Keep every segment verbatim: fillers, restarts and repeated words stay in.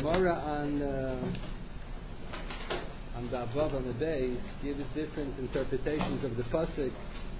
Gemara on uh, on the Avav on the base gives different interpretations of the pasuk.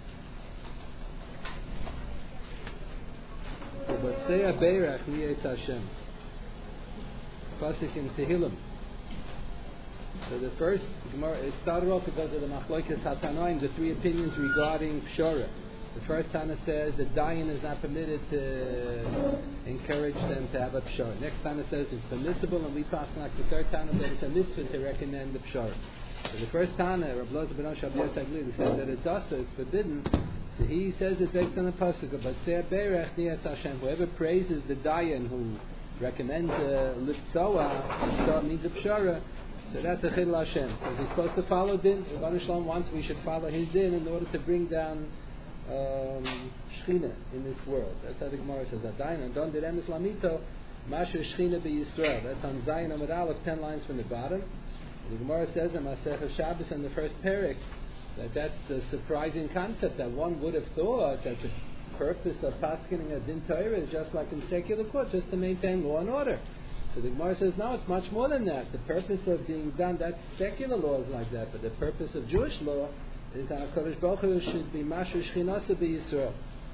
V'tzei beirach niyetz Hashem. Pasuk in Tehillim. So the first Gemara, it started off because of the Machlokes HaTanoim, the three opinions regarding Pshara. The first Tana says that Dayan is not permitted to encourage them to have a Pshara. Next Tana says it's permissible, and we pass like the third Tana that it's a mitzvah to recommend the Pshara. So the first Tana, Rav Loza ben Osha Abiyas Agli, says that it's also, it's forbidden. So he says it's based on the pasuk, but Se'er Beirach Niyat Hashem. Whoever praises the Dayan who recommends a Liftzoa, Liftzoa means a Pshara, so that's a Chidul Hashem. Because he's supposed to follow Din. Rebbeinu Shalom wants we should follow his Din in order to bring down um, Shechina in this world. That's how the Gemara says. Adayin and Don Direm Islamito Masher Shechina be Yisrael. That's on Zayin Amud Aleph, ten lines from the bottom. The Gemara says in Masechah Shabbos in the first parak that that's a surprising concept, that one would have thought that the purpose of paskening a Din Torah is just like in secular court, just to maintain law and order. So the Gemara says, no, it's much more than that. The purpose of being done, that's secular laws like that, but the purpose of Jewish law is that HaKadosh Baruch Hu should be Masher Shechinasa be Yisrael.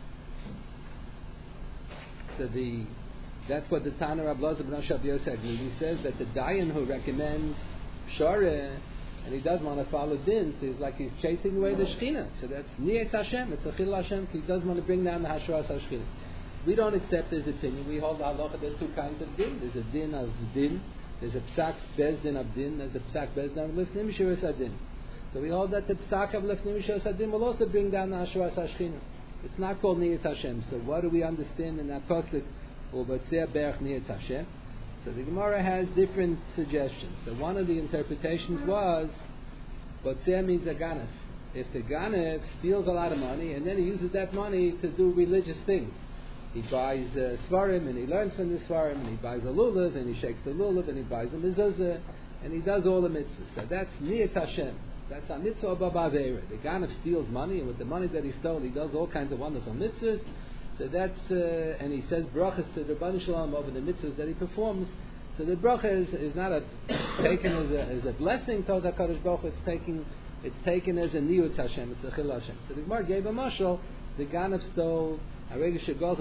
So the, that's what the Tana Rav Loza ben Osha Abiyas Agli, he says that the Dayan who recommends Pshara, and he doesn't want to follow Din, so he's like he's chasing away the Shechina. So that's Niyet Hashem, it's a Chidul Hashem, he doesn't want to bring down the Hashras HaShechina. We don't accept his opinion. We hold halacha. There's two kinds of din. There's a din of din. There's a psak bezdin of din. There's a psak bezdin of lifnim shiras adin. So we hold that the psak of lifnim shiras adin will also bring down the hashras hashchina. It's not called niyat Hashem. So what do we understand in that pasuk? U'batzeh berach niyat Hashem. So the Gemara has different suggestions. So one of the interpretations was, batzeh means a ganef. If the ganef steals a lot of money and then he uses that money to do religious things. He buys uh, svarim and he learns from the svarim, and he buys a lulav and he shakes the lulav and he buys a mezuzah and he does all the mitzvahs. So that's niyat Hashem. That's a mitzvah b'avera. The Ganav steals money, and with the money that he stole, he does all kinds of wonderful mitzvahs. So that's uh, and he says brachas to the Rebbeinu Shalom over the mitzvahs that he performs. So the bracha is, is not a, taken as a, as a blessing to the Kadosh Baruch Hu. It's taken it's taken as a niyut Hashem. It's a chil Hashem. So the Gemara gave a mashal. The Ganav stole. He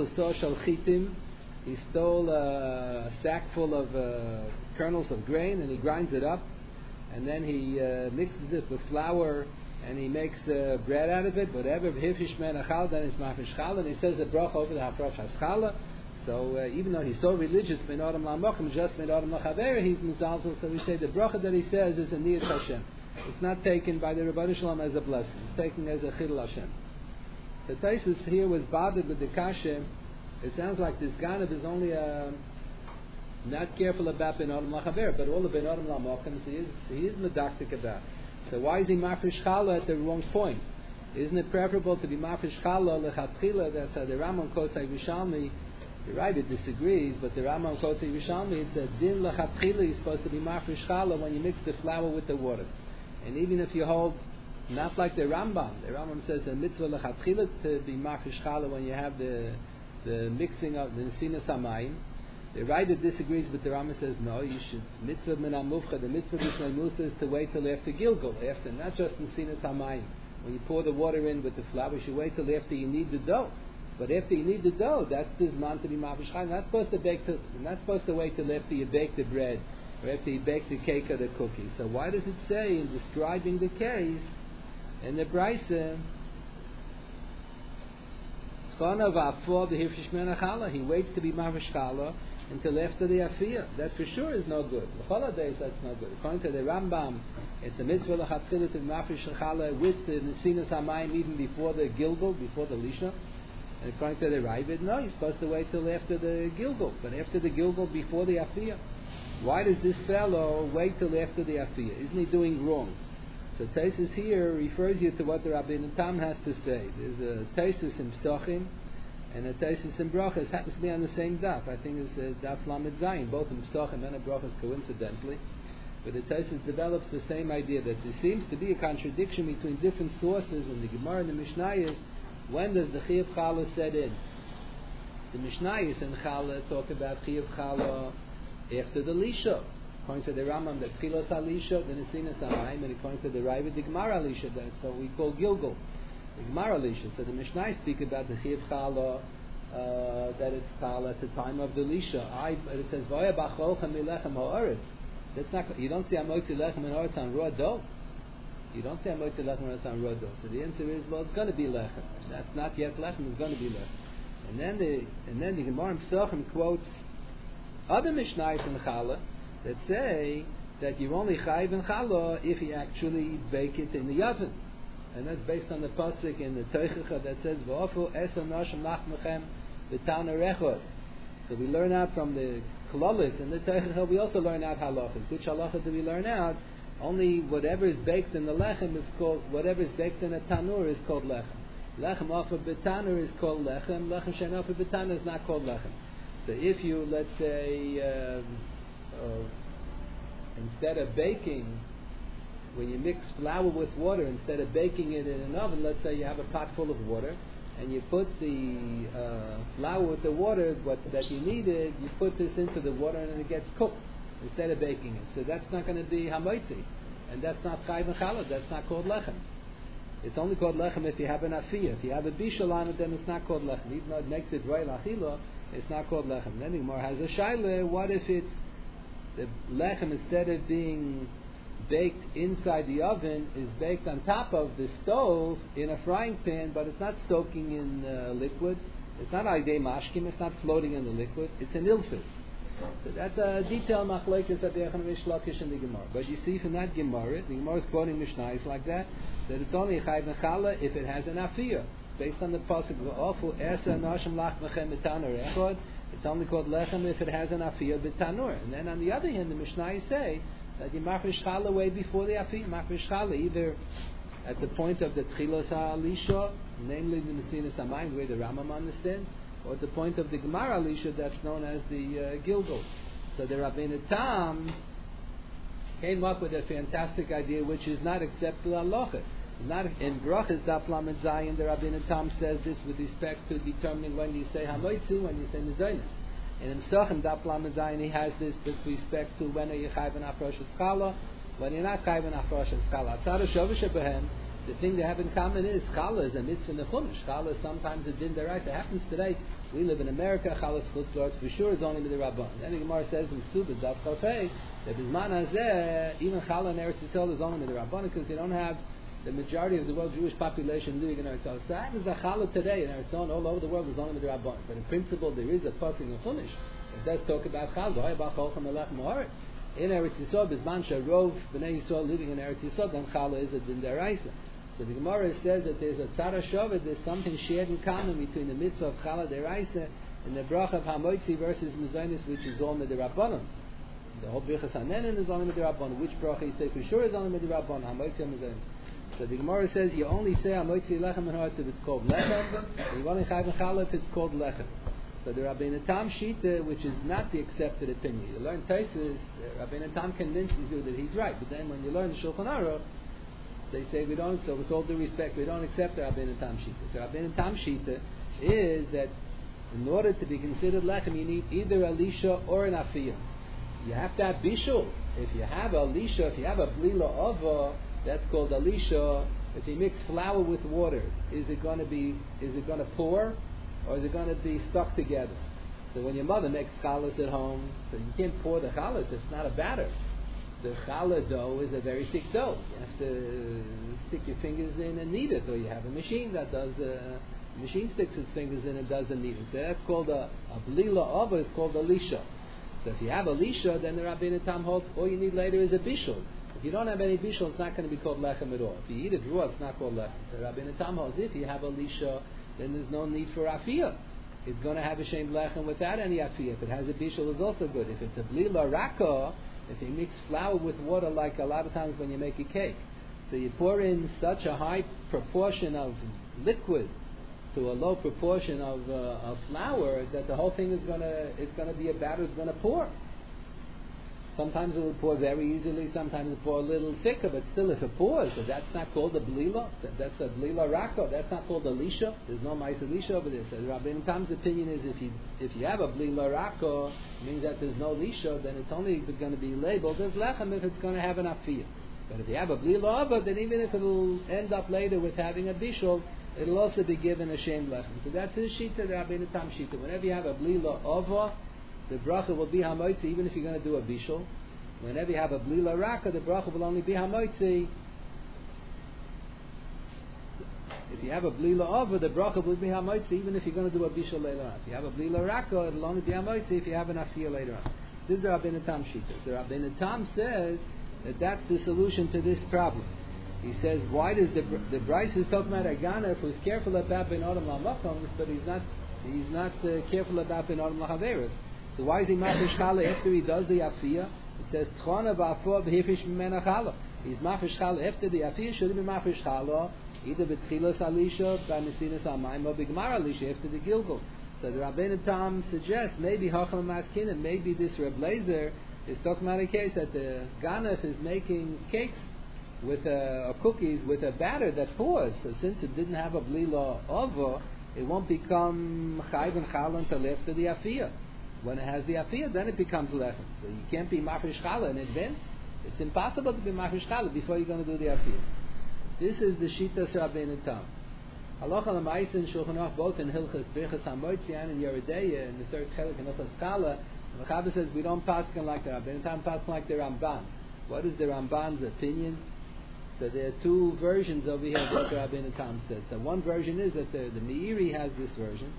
stole a sack full of uh, kernels of grain, and he grinds it up, and then he uh, mixes it with flour, and he makes uh, bread out of it. Whatever, then it's mafish challah, and he says the bracha over the hafrosh haschala. So uh, even though he's so religious, ben adam lamokim, just ben adam lachavera, he's mizalzel. So we say the bracha that he says is a niyat Hashem. It's not taken by the Rebbeinu Shalom as a blessing. It's taken as a chidul Hashem. The Taisus here was bothered with the kasha. It sounds like this Ganav is only uh, not careful about Ben Adam Lachaver, but all the Ben Adam Lamochim he is, he is medactic about. So why is he Mafish Chala at the wrong point? Isn't it preferable to be Mafish Chala Lechatchila? That's how the Rambam quotes Yerushalmi. The Rabbi disagrees, but the Rambam quotes Yerushalmi. It says Din Lechatchila is supposed to be Mafish Chala when you mix the flour with the water. And even if you hold not like the Rambam. The Rambam says the mitzvah lechatchila to be mafish challah when you have the the mixing of the nesinas hamayim. The Rambam disagrees, but the Rambam says no. You should mitzvah min hamufcha. The mitzvah b'shnei musa is to wait till after Gilgul, after not just nesinas hamayim. When you pour the water in with the flour, you should wait till after you knead the dough. But after you knead the dough, that's the zman to be mafish challah. You're not supposed to bake. To, you're not supposed to wait till after you bake the bread or after you bake the cake or the cookie. So why does it say in describing the case? In the Brisa, he waits to be mafish challah until after the afiyah. That for sure is no good. The holidays that's no good. According to the Rambam, it's a mitzvah lechatchila to be mafish challah with the nesinas hamayim even before the gilgul, before the lisha. And according to the Ravid, no, you're supposed to wait till after the gilgul, but after the gilgul, before the afiyah. Why does this fellow wait till after the afiyah? Isn't he doing wrong? So Taisus here refers you to what the Rabbeinu Tam has to say. There's a Taisus in Psochim and a Taisus in Brachas. Happens to be on the same daf. I think it's uh, daf Lamed Zayin, both in Psochim and in Brachas coincidentally. But the Taisus develops the same idea that there seems to be a contradiction between different sources in the Gemara and the Mishnayos. When does the Chiyuv Challah set in? The Mishnayos and Challah talk about Chiyuv Challah after the Lisha. According to the Rambam, the Tchilas HaLisha, the Nesinas HaMayim, and according to the Raiva, the Gemara Lisha, that's what we call Gilgul. The Gemara Lisha. So the Mishnah speak about the Chiv Chala, uh, that it's Chala at the time of the Lisha. I, it says, Vaya Bacholcha Milechem Ha'aretz. That's not, you don't see Amotzi Lechem and Ha'aretz on raw dough. You don't say Amotzi Lechem and Ha'aretz on raw dough. So the answer is, well, it's going to be Lechem. That's not yet Lechem, it's going to be Lechem. And then the, and then the Gemara Pesachim quotes other Mishnayos in Chala that say that you're only chayiv in challah if you actually bake it in the oven, and that's based on the pasuk in the Teichacha that says v'ofu esa nashim lachmechem v'tana rechot. So we learn out from the Kolalis and the Teichacha. We also learn out halachas. Which halacha do we learn out? Only whatever is baked in the lechem is called, whatever is baked in a tanur is called lechem. Lechem off of betanur is called lechem. Lechem shein off of betanur is not called lechem. So if you, let's say, uh, Uh, instead of baking, when you mix flour with water, instead of baking it in an oven, let's say you have a pot full of water, and you put the uh, flour with the water what, that you needed, you put this into the water and it gets cooked instead of baking it. So that's not going to be hamotzi, and that's not chayv and challah. That's not called lechem. It's only called lechem if you have an afiyah. If you have a bishul on it, then it's not called lechem. Even though it makes it royal achila, it's not called lechem. Then the Gemara has a shaila. What if it's the lechem, instead of being baked inside the oven, is baked on top of the stove in a frying pan, but it's not soaking in uh, liquid. It's not aidei mashkim. It's not floating in the liquid. It's an ilfis. So that's a detailed machlekes at the Echon Rish Lakish in the Gemara. But you see from that Gemara, the Gemara is quoting Mishnayos like that, that it's only a chayv nechala if it has an afiyah, based on the pasuk v'ofu esa nashim lach mechem etanur echod. It's only called lechem if it has an afiyah b'tanur. And then on the other hand, the Mishnayos say that you mafresh challah way before the afiyah, mafresh challah either at the point of the tchilas ha'alisha, namely the Nesinas HaMayim, the way the Rambam understands, or at the point of the Gemara Alisha that's known as the uh, Gilgul. So the Rabbeinu Tam came up with a fantastic idea which is not acceptable halacha. Not in Brachas Daf Lamed Zayin, the Rabbeinu Tam says this with respect to determining when you say Hamoitzi, when you say Mezainis. And in Pesachim Daf Lamed Zayin, he has this with respect to when are you chayv in Afroshas Chala, when you're not chayv in Afroshas Chala. Tzara Shovish Behem. The thing they have in common is challah is a mitzvah in the chumash. Challah is sometimes a din deraisa. It happens today. We live in America. Challah is chutzlords for sure is only with the rabban. Then the Gemara says in Subah Daf Chafei that bisman hazeh even challah in Eretz Yisrael is only with the rabban because you don't have the majority of the world Jewish population living in Eretz Yisrael. So happens that challah today in Eretz Yisrael all over the world is only with the rabban. But in principle there is a pasuk in chumash that does talk about challah. In Eretz Yisrael, bisman sharov b'nei Yisrael living in Eretz Yisrael, then challah is a din deraisa. So the Gemara says that there's a tzara shovet, there's something shared in common between the mitzvah of challah deraisa and the bracha of hamoitzi versus mezainis, which is all midirabbanon. The whole birchas hanenin is only midirabbanon. Which bracha you say for sure is only midirabbanon, hamoitzi and mezainis. So the Gemara says you only say hamoitzi lechem and ha'aretz if it's called lechem, and you only chayv and challah if it's called lechem. So the Rabbeinu Tam Shita, which is not the accepted opinion. You learn Taisus, Rabbeinu Tam convinces you that he's right, but then when you learn the Shulchan Aruch, they say we don't, so with all due respect, we don't accept the Rabbeinu Tam Shita. So Rabbeinu Tam Shita is that in order to be considered lechem, you need either a lisha or an afiyah. You have to have bishul. If you have a lisha, if you have a blila ova, that's called a lisha. If you mix flour with water, is it going to be, is it going to pour, or is it going to be stuck together? So when your mother makes challahs at home, so you can't pour the challahs, it's not a batter. The challah dough is a very thick dough. You have to stick your fingers in and knead it, or you have a machine that does, uh, a machine sticks its fingers in and does the kneading. So that's called a, a blila ova, is called a lisha. So if you have a lisha, then the Rabbeinu Tam holds, all you need later is a bishul. If you don't have any bishul, it's not going to be called lechem at all. If you eat it raw, it's not called lechem. So Rabbeinu Tam holds, if you have a lisha, then there's no need for afiyah. It's going to have a shem lechem without any afiyah. If it has a bishul, it's also good. If it's a blila raka, if you mix flour with water, like a lot of times when you make a cake, so you pour in such a high proportion of liquid to a low proportion of, uh, of flour, that the whole thing is going to it's going to be a batter, it's going to pour. Sometimes it will pour very easily, sometimes it will pour a little thicker, but still if it pours, so that's not called a blila, that's a blila rako, that's not called a lisha, there's no ma'isa lisha over there. So Rabbeinu Tam's opinion is if you if you have a blila rako, it means that there's no lisha, then it's only going to be labeled as lechem if it's going to have an afiyah. But if you have a blila ova, then even if it'll end up later with having a bishul, it'll also be given a shem lechem. So that's his shita, the Rabbeinu Tam shita. Whenever you have a blila ova, the bracha will be hamoitzi even if you're going to do a bishul. Whenever you have a blila raka, the bracha will only be hamoitzi. If you have a blila ova, the bracha will be hamoitzi even if you're going to do a bishul later on. If you have a blila raka, it'll only be hamoitzi if you have an afiyah later on. This is the Rabbeinu Tam shita. The Rabbeinu Tam says that that's the solution to this problem. He says, why does the the Bryce is talking about a ganef who's careful about ben adam la'makoms, but he's not he's not uh, careful about ben adam la'chaveros. So why is he mafish chala after he does the afiyah? It says tchona v'afo b'hifish mimena chala. He's mafish chala after the afiyah. Should he be mafish chala either b'tchilas alisha, b'nesinas amayim, or b'gmar alisha after the gilgul? So the Rabbeinu Tam suggests maybe hacham maskinim, maybe this Reb Leizer is talking about a case that the ganef is making cakes with uh, or cookies with a batter that pours. So since it didn't have a blila ova, it won't become chayv and chala until after the afiyah. When it has the afiyah, then it becomes lechem. So you can't be mafresh chala in advance. It's impossible to be mafresh chala before you're going to do the afiyah. This is the Shittas Rabbeinu Tam. Halacha l'maisa and Shulchan Aruch, both in Hilchas Birchas HaMoitzian and Yerideiah, in the third chelik in Hilchas Chala, the Chabad says we don't paskin like the Rabbeinu Tam, paskin like the Ramban. What is the Ramban's opinion? So there are two versions over here of what the Rabbeinu Tam says. So one version is that the, the Meiri has this version.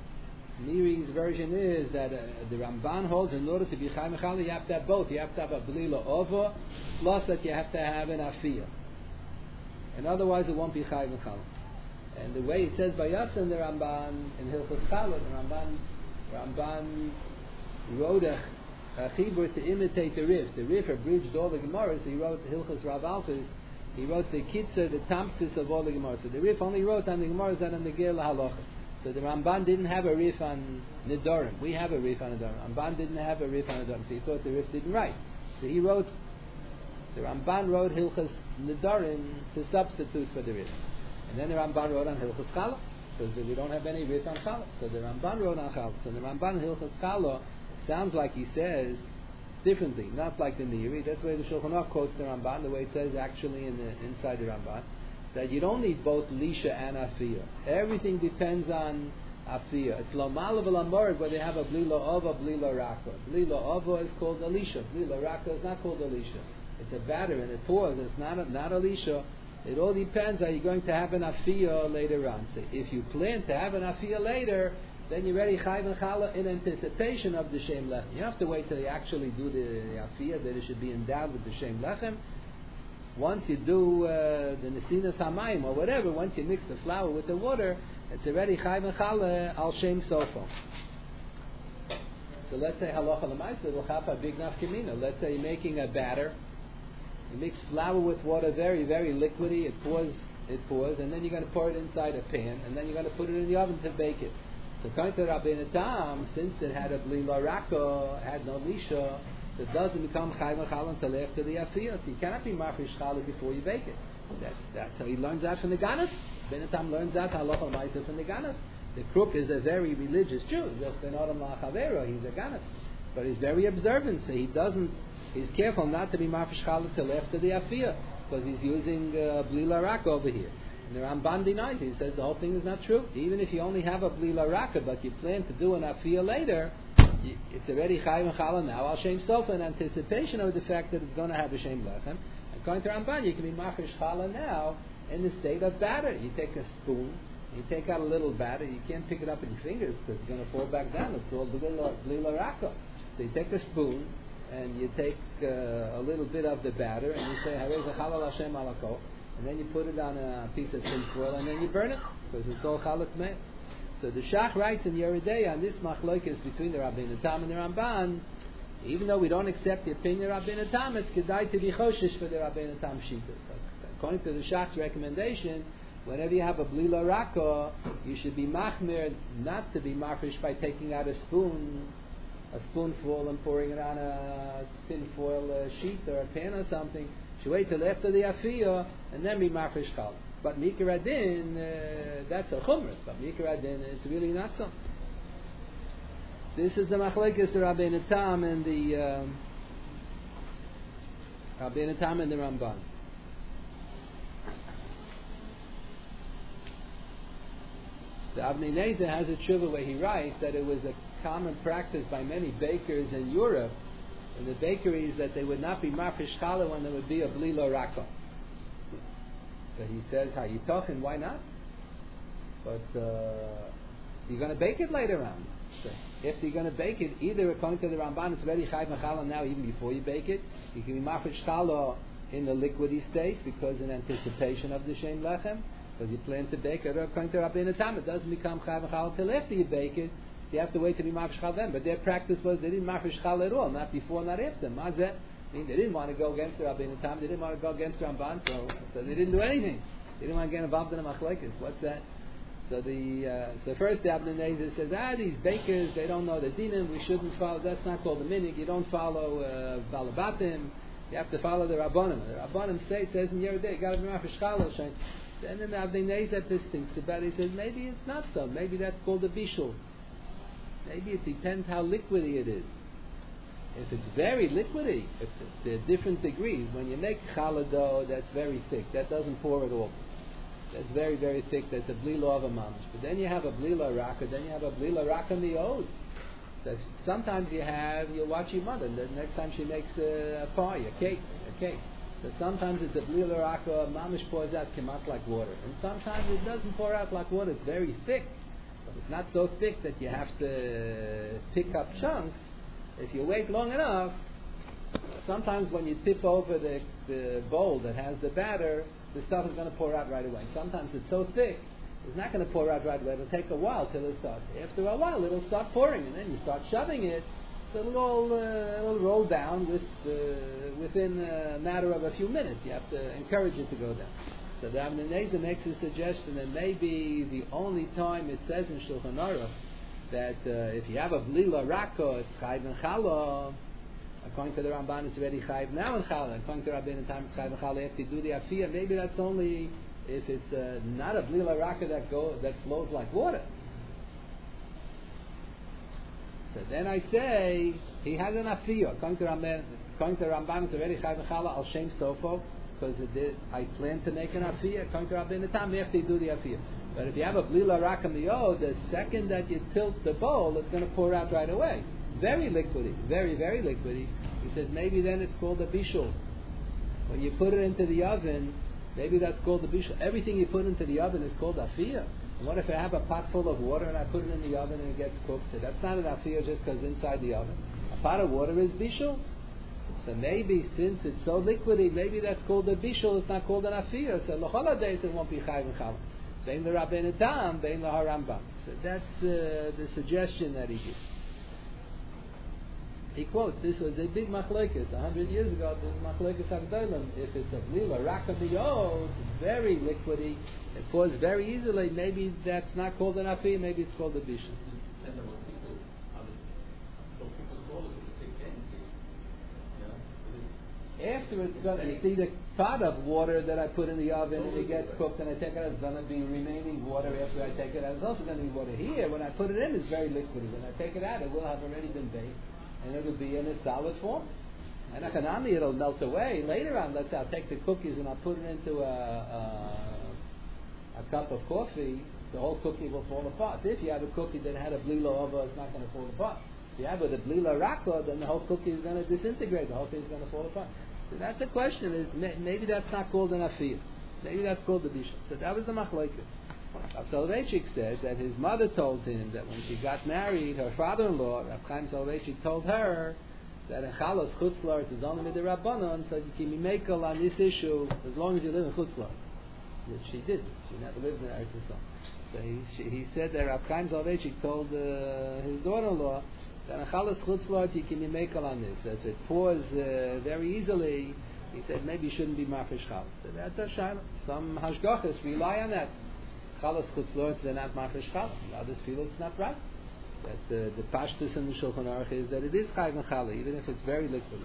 Meiri's version is that uh, the Ramban holds in order to be Chai Mechala, you have to have both. You have to have a Blila Ova, plus that you have to have an Afiyah. And otherwise it won't be Chai Mechala. And the way it says by Yasin, the Ramban, in Hilchos Chala, the Ramban, Ramban wrote a, a chibur to imitate the Rif. The Rif abridged all the Gemaras. He wrote Hilchos Rav Alpers. He wrote the Kitzur, the Tamtis of all the Gemaras. So the Rif only wrote on the Gemaras and on the Gil Halacha. So the Ramban didn't have a Rif on Nidorim. We have a Rif on Nidorim. Ramban didn't have a Rif on Nidorim, so he thought the Rif didn't write. So he wrote, the Ramban wrote Hilchos Nidorim to substitute for the Rif. And then the Ramban wrote on Hilchos Chala, because we don't have any Rif on Chala. So the Ramban wrote on Chala. So the Ramban in Hilchos Chala sounds like he says differently, not like the Meiri. That's why the Shulchan Aruch quotes the Ramban, the way it says actually in the, inside the Ramban, that you don't need both Lisha and Afiyah. Everything depends on Afiyah. It's Lomala v'Lamorid where they have a Blila Ova, Blila Raka. Blila Ova is called Alisha. Blila Raka is not called Alisha. It's a batter and it pours. It's not a, not Alisha. It all depends. Are you going to have an Afiyah later on? So if you plan to have an Afiyah later, then you're ready Chayv and Chala in anticipation of the Shem Lechem. You have to wait till you actually do the Afiyah, that it should be endowed with the Shem Lechem. Once you do uh, the Nesinas Hamayim or whatever, once you mix the flour with the water, it's already Chayv and Chala al Shem Sofo. So let's say Halacha L'maisa will have a big nafkamina. Let's say you're making a batter. You mix flour with water, very, very liquidy. It pours, it pours, and then you're going to pour it inside a pan, and then you're going to put it in the oven to bake it. So according to Rabbeinu Tam, since it had a blila raka, had no lisha, it doesn't become chayv and chala until after the afiyah. So you cannot be marfish chala before you bake it. That's, that's how he learns that from the Ganas. Rabbeinu Tam learns that halacha l'maisa from the Ganas. The crook is a very religious Jew. Just ben adam la'chavero, he's a Ganas, but he's very observant. So he doesn't. He's careful not to be marfish chala till after the afiyah, because he's using uh, blila raka over here. And the Ramban denies it. He says the whole thing is not true. Even if you only have a blila raka, but you plan to do an afiyah later, you, it's already chayv and chala now. Al shem sofa in anticipation of the fact that it's going to have a shem lechem. According to Ramban, you can be marfish chala now in the state of batter. You take a spoon, you take out a little batter. You can't pick it up in your fingers because it's going to fall back down. It's called blila, blila raka. So you take a spoon and you take uh, a little bit of the batter and you say Harei Chalal Hashem Alako. And then you put it on a piece of tin foil and then you burn it because it's all chalat meh. So the Shach writes in Yeridei on this machlokes between the Rabbeinu Tam and the Ramban. Even though we don't accept the opinion of Rabbeinu Tam, it's kedai to be choshish for the Rabbeinu Tam shita. So according to the Shach's recommendation, whenever you have a blila raka, you should be machmir not to be marfish by taking out a spoon, a spoonful and pouring it on a tinfoil uh, sheet or a pan or something. She wait till after the afiyah and then be mafresh challah. But mikra adin, uh, that's a chumrah. But mikra adin, it's really not so. This is the machlekes the Rabbeinu Tam and the um, Rabbeinu Tam and the Ramban. The Avnei Nezer has a tshuva where he writes that it was a common practice by many bakers in Europe, in the bakeries, that they would not be mafresh challah when there would be a blila raka. So he says, how you talking, why not? But uh, you're going to bake it later on. So if you're going to bake it, either according to the Ramban, it's already chayv challah now, even before you bake it. You can be mafresh challah in the liquidy state, because in anticipation of the shem lechem, because you plan to bake it. According to Rabbeinu Tam, it doesn't become chayv challah till after you bake it. You have to wait to be mafresh challah then. But their practice was they didn't mafresh challah at all, not before, not after. Mazeh. I mean, they didn't want to go against the Rabbeinu Tam, they didn't want to go against Ramban, so, so they didn't do anything. They didn't want to get involved in the machlekes. What's that? So the uh, so first the Avnei Nezer says, ah, these bakers, they don't know the dinim, we shouldn't follow, that's not called the minig, you don't follow uh, balabatim, you have to follow the Rabbanim. The Rabbanim say, says in Yeridei, you got to be mafresh challah. Then the Avnei Nezer thinks about it, he says, maybe it's not so, maybe that's called a bishul. Maybe it depends how liquidy it is. If it's very liquidy, if there are different degrees. When you make challah dough, that's very thick. That doesn't pour at all. That's very, very thick. That's a blila of a mamish. But then you have a blila raka. Then you have a blila raka mi'od. So sometimes you have, you watch your mother. The next time she makes a, a pie, a cake, a cake. So sometimes it's a blila raka. Mamish pours out kemat like water, and sometimes it doesn't pour out like water. It's very thick, but it's not so thick that you have to pick up chunks. If you wait long enough, sometimes when you tip over the, the bowl that has the batter, the stuff is going to pour out right away. Sometimes it's so thick, it's not going to pour out right away. It'll take a while till it starts. After a while, it'll start pouring, and then you start shoving it, so it'll, all, uh, it'll roll down with, uh, within a matter of a few minutes. You have to encourage it to go down. So the Avnei Nezer makes a suggestion that maybe the only time it says in Shulchan Aruch that uh, if you have a blila raka, it's chayv and challah. According to the Ramban, it's already chayv now and challah. According to Rabbeinu Tam, it's chayv and challah after you do the afiyah. Maybe that's only if it's uh, not a blila raka that go that flows like water. So then I say he has an afiyah. According to Ramban, according to Ramban, it's already chayv and challah al shem sofo, because it did, I plan to make an afiyah. According to Rabbeinu Tam, after you do the afiyah. But if you have a blila raka mi'od, the second that you tilt the bowl, it's going to pour out right away. Very liquidy, very, very liquidy. He says maybe then it's called a bishul. When you put it into the oven, maybe that's called a bishul. Everything you put into the oven is called afiyah. And what if I have a pot full of water and I put it in the oven and it gets cooked? So that's not an afiyah just because inside the oven. A pot of water is bishul. So maybe since it's so liquidy, maybe that's called a bishul, it's not called an afiyah. So l'chol days it won't be chayv and challah. Bein the Rabbeinu Tam, bein the Harambam. So that's uh, the suggestion that he gives. He quotes, this was a big machlekes. A hundred years ago, this machlekes hagdolim. If it's a blila raka mi'od, very liquidy, it pours very easily, maybe that's not called an afiyah, maybe it's called a bishul. After it's done, you see the pot of water that I put in the oven and it gets cooked and I take it out, it's going to be remaining water after I take it out. It's also going to be water here. When I put it in, it's very liquidy. When I take it out, it will have already been baked and it will be in a solid form. And economically, it'll melt away. Later on, let's say I'll take the cookies and I'll put it into a, a, a cup of coffee, the whole cookie will fall apart. If you have a cookie that had a blila over, it's not going to fall apart. If you have with a blila raka, then the whole cookie is going to disintegrate. The whole thing is going to fall apart. So that's the question. Is maybe that's not called an afiyah. Maybe that's called the bishul. So that was the machlekes. Rav Soloveitchik said that his mother told him that when she got married, her father-in-law, Rav Chaim Soloveitchik, told her that in chalos chutzlars is only with the rabbanon, so you can be makel on this issue as long as you live in chutzlars. Which she did. She never lived in Eretz Yisrael. So he, she, he said that Rav Chaim Soloveitchik told uh, his daughter-in-law that in chalos chutzlars you can be makel on this. That it pours uh, very easily. He said maybe you shouldn't be mafresh chalos. So that's a shayla. Some hashgachas rely on that. Chalas chutzlars, they're not mafresh chalas. Others feel it's not right. That uh, the pashtus in the Shulchan Aruch is that it is chayv and challah, even if it's very liquid.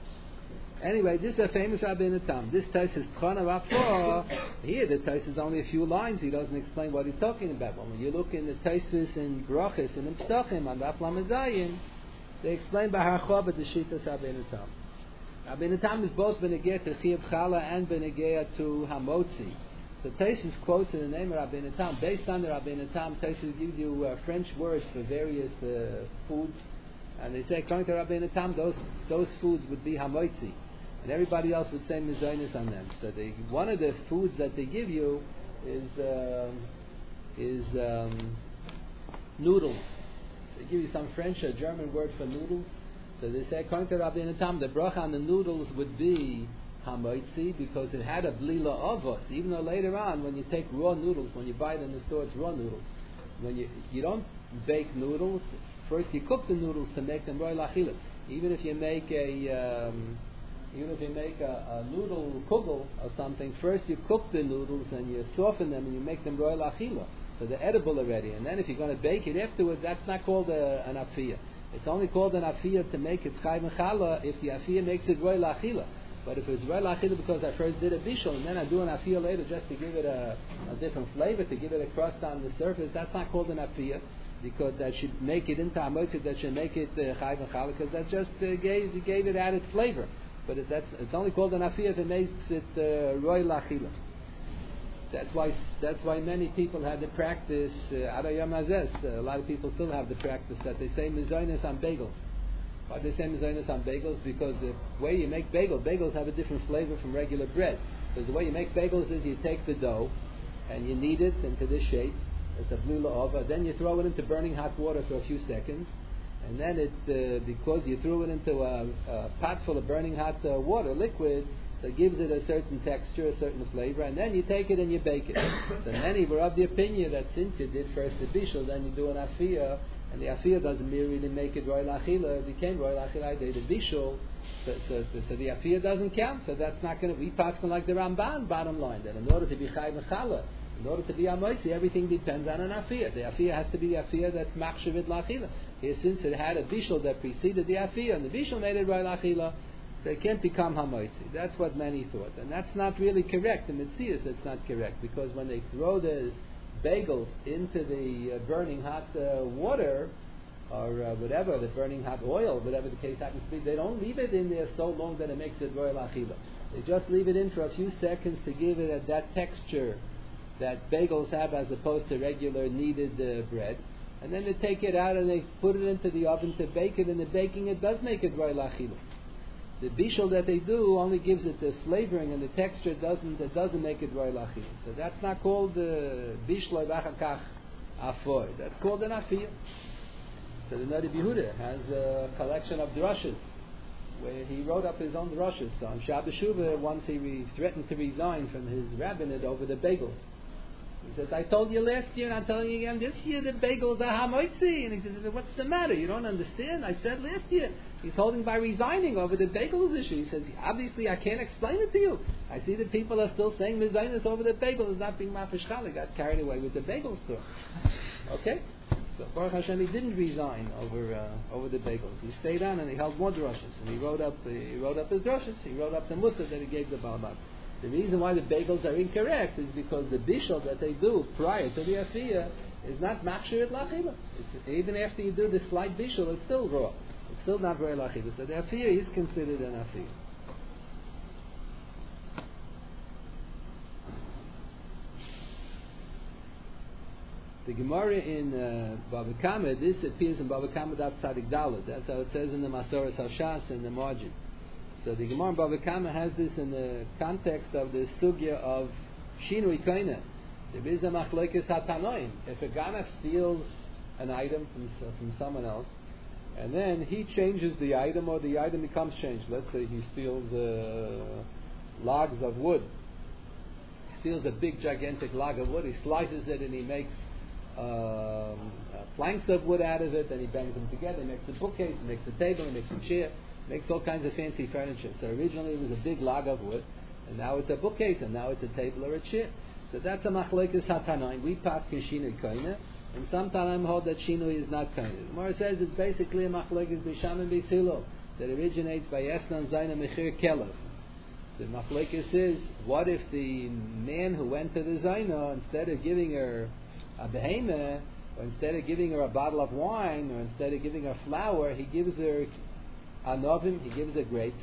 Anyway, this is a famous Rabbeinu Tam. This text is Tchana Rav four. Here the text is only a few lines. He doesn't explain what he's talking about. But when you look in the Taisus and Brachos and in Psachim on Daf Lamed Zayin, they explain by Harchov the Shitas Rabbeinu Tam. Rabbeinu Tam is both Benegea to Chiyuv Chala and Benegea to Hamotzi. So Taisus quotes in the name of Rabbeinu Tam. Based on the Rabbeinu Tam, Taisus gives you uh, French words for various uh, foods. And they say, according to Rabbeinu Tam, those, those foods would be Hamotzi. And everybody else would say mezainis on them. So they, one of the foods that they give you is uh, is um, noodles. They give you some French or German word for noodles. So they say, according to Rabbeinu Tam, the bracha on the noodles would be hamoitzi because it had a blila avos. Even though later on, when you take raw noodles, when you buy it in the store, it's raw noodles. When you you don't bake noodles, first you cook the noodles to make them roy lachila. Even if you make a um, Even if you make a, a noodle kugel or something, first you cook the noodles and you soften them and you make them royal achila. So they're edible already. And then if you're going to bake it afterwards, that's not called a, an afiyah. It's only called an afiyah to make it chayv and challah if the afiyah makes it royal achila. But if it's royal achila because I first did a bishul and then I do an afiyah later just to give it a, a different flavor, to give it a crust on the surface, that's not called an afiyah. Because that should make it into a motzit, that should make it chayv and challah, because that just uh, gave, gave it added flavor. But it, that's, it's only called an afiyah if it makes it uh, roy lachila. That's why that's why many people had the practice ad hayom hazeh. A lot of people still have the practice that they say mezainis on bagels. Why they say mezainis on bagels? Because the way you make bagels, bagels have a different flavor from regular bread. Because the way you make bagels is you take the dough and you knead it into this shape. It's a blula ova. Then you throw it into burning hot water for a few seconds. And then it, uh, because you threw it into a, a pot full of burning hot uh, water, liquid, so it gives it a certain texture, a certain flavor, and then you take it and you bake it. So many were of the opinion that since you did first the bishul, then you do an afiyah, and the afiyah doesn't really make it royal achila, it became royal achila, they did bishul, so, so, so, so the afiyah doesn't count, so that's not going to be passing like the Ramban, bottom line, that in order to be chayv and challah, in order to be amoitzi, everything depends on an afiyah. The afiyah has to be the afiyah that's machshavit lachila. Here, since it had a bishul that preceded the afiyah, and the bishul made it royal achila, so it can't become hamoitzi. That's what many thought, and that's not really correct. In Metzius, it's not correct because when they throw the bagels into the uh, burning hot uh, water or uh, whatever, the burning hot oil, whatever the case happens to be, they don't leave it in there so long that it makes it royal achila. They just leave it in for a few seconds to give it a, that texture that bagels have as opposed to regular kneaded uh, bread, and then they take it out and they put it into the oven to bake it, and the baking it does make it royal achila. The bishul that they do only gives it the flavoring and the texture, it doesn't it doesn't make it royal achila. So that's not called uh, bishul v'achakach afoy. That's called an afiyah. So the Nadi Yehuda has a collection of drushes where he wrote up his own drushes. So on Shabbos Shuvah, once he re- threatened to resign from his rabbinate over the bagel. He says, I told you last year and I'm telling you again this year the bagels are hamoitzi. And he says, what's the matter? You don't understand? I said last year. He's holding by resigning over the bagels issue. He says, obviously I can't explain it to you. I see that people are still saying mezainis over the bagels, not being mafish challah. Got carried away with the bagel store. Okay? So Baruch Hashem, he didn't resign over uh, over the bagels. He stayed on and he held more drushes. And he wrote up the, he wrote up his drushes. He wrote up the mussar that he gave the Balabak. The reason why the bagels are incorrect is because the bishul that they do prior to the afiyah is not machshir lachila. Even after you do the slight bishul, it's still raw. It's still not very lachila. So the afiyah is considered an afiyah. The Gemara in uh, Bava Kama, this appears in Bava Kama Daf Tzadik Daled. That's how it says in the Masoras Hashas in the margin. So the Gemara in Bava Kama has this in the context of the sugya of Shinui Koine. There is a machlokes hatanoim. If a Ganav steals an item from, from someone else, and then he changes the item or the item becomes changed. Let's say he steals uh, logs of wood. He steals a big gigantic log of wood, he slices it and he makes um, uh, planks of wood out of it, and he bangs them together, he makes a bookcase, he makes a table, he makes a chair, makes all kinds of fancy furniture. So originally it was a big log of wood, and now it's a bookcase, and now it's a table or a chair. So that's a machlokes hatanoim. We pass kishinui koine and some Tanaim hold that Shinui is not kind. The Gemara says it's basically a machlekes Bisham and Bisilo that originates by Esnan Zaina Mechir Kelev. The machlekes is, what if the man who went to the Zaina, instead of giving her a behemah, or instead of giving her a bottle of wine, or instead of giving her flour, he gives her a novim, he gives her grapes,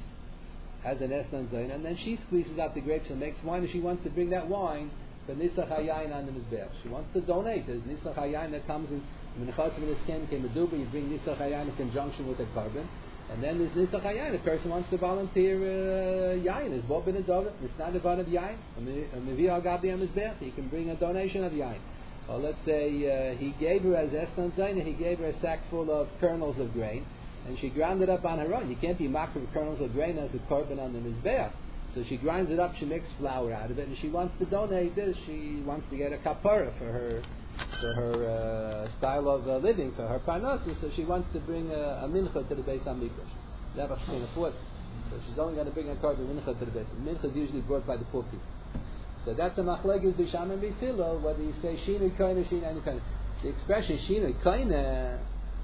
as an Esnan Zaina, and then she squeezes out the grapes and makes wine, and she wants to bring that wine for Nisach HaYayin on the Mizbeach. She wants to donate. There's Nisach HaYayin that comes in, when the Chutz Minas Ken came a duba, you bring Nisach HaYayin in conjunction with a carbon, and then there's Nisach HaYayin, a person wants to volunteer uh, Yayin, it's Bob Ben Adovit, it's not a von of Yayin, a Mevi Al Gabi on Mizbeach, he can bring a donation of Yayin. Or let's say uh, he gave her as Esnan Zaina, he gave her a sack full of kernels of grain, and she ground it up on her own. You can't be makar with kernels of grain as a korban on the Mizbeach. So she grinds it up, she makes flour out of it, and she wants to donate this. She wants to get a kapara for her for her uh, style of uh, living, for her parnassus, so she wants to bring a, a mincha to the Beis HaMikdash. Never can afford. So she's only going to bring a korban mincha to the Beis. Mincha is usually brought by the poor people. So that's the machlekes b'sham and b'filo, whether you say shinui koine, shinui any kind. The expression shinui koine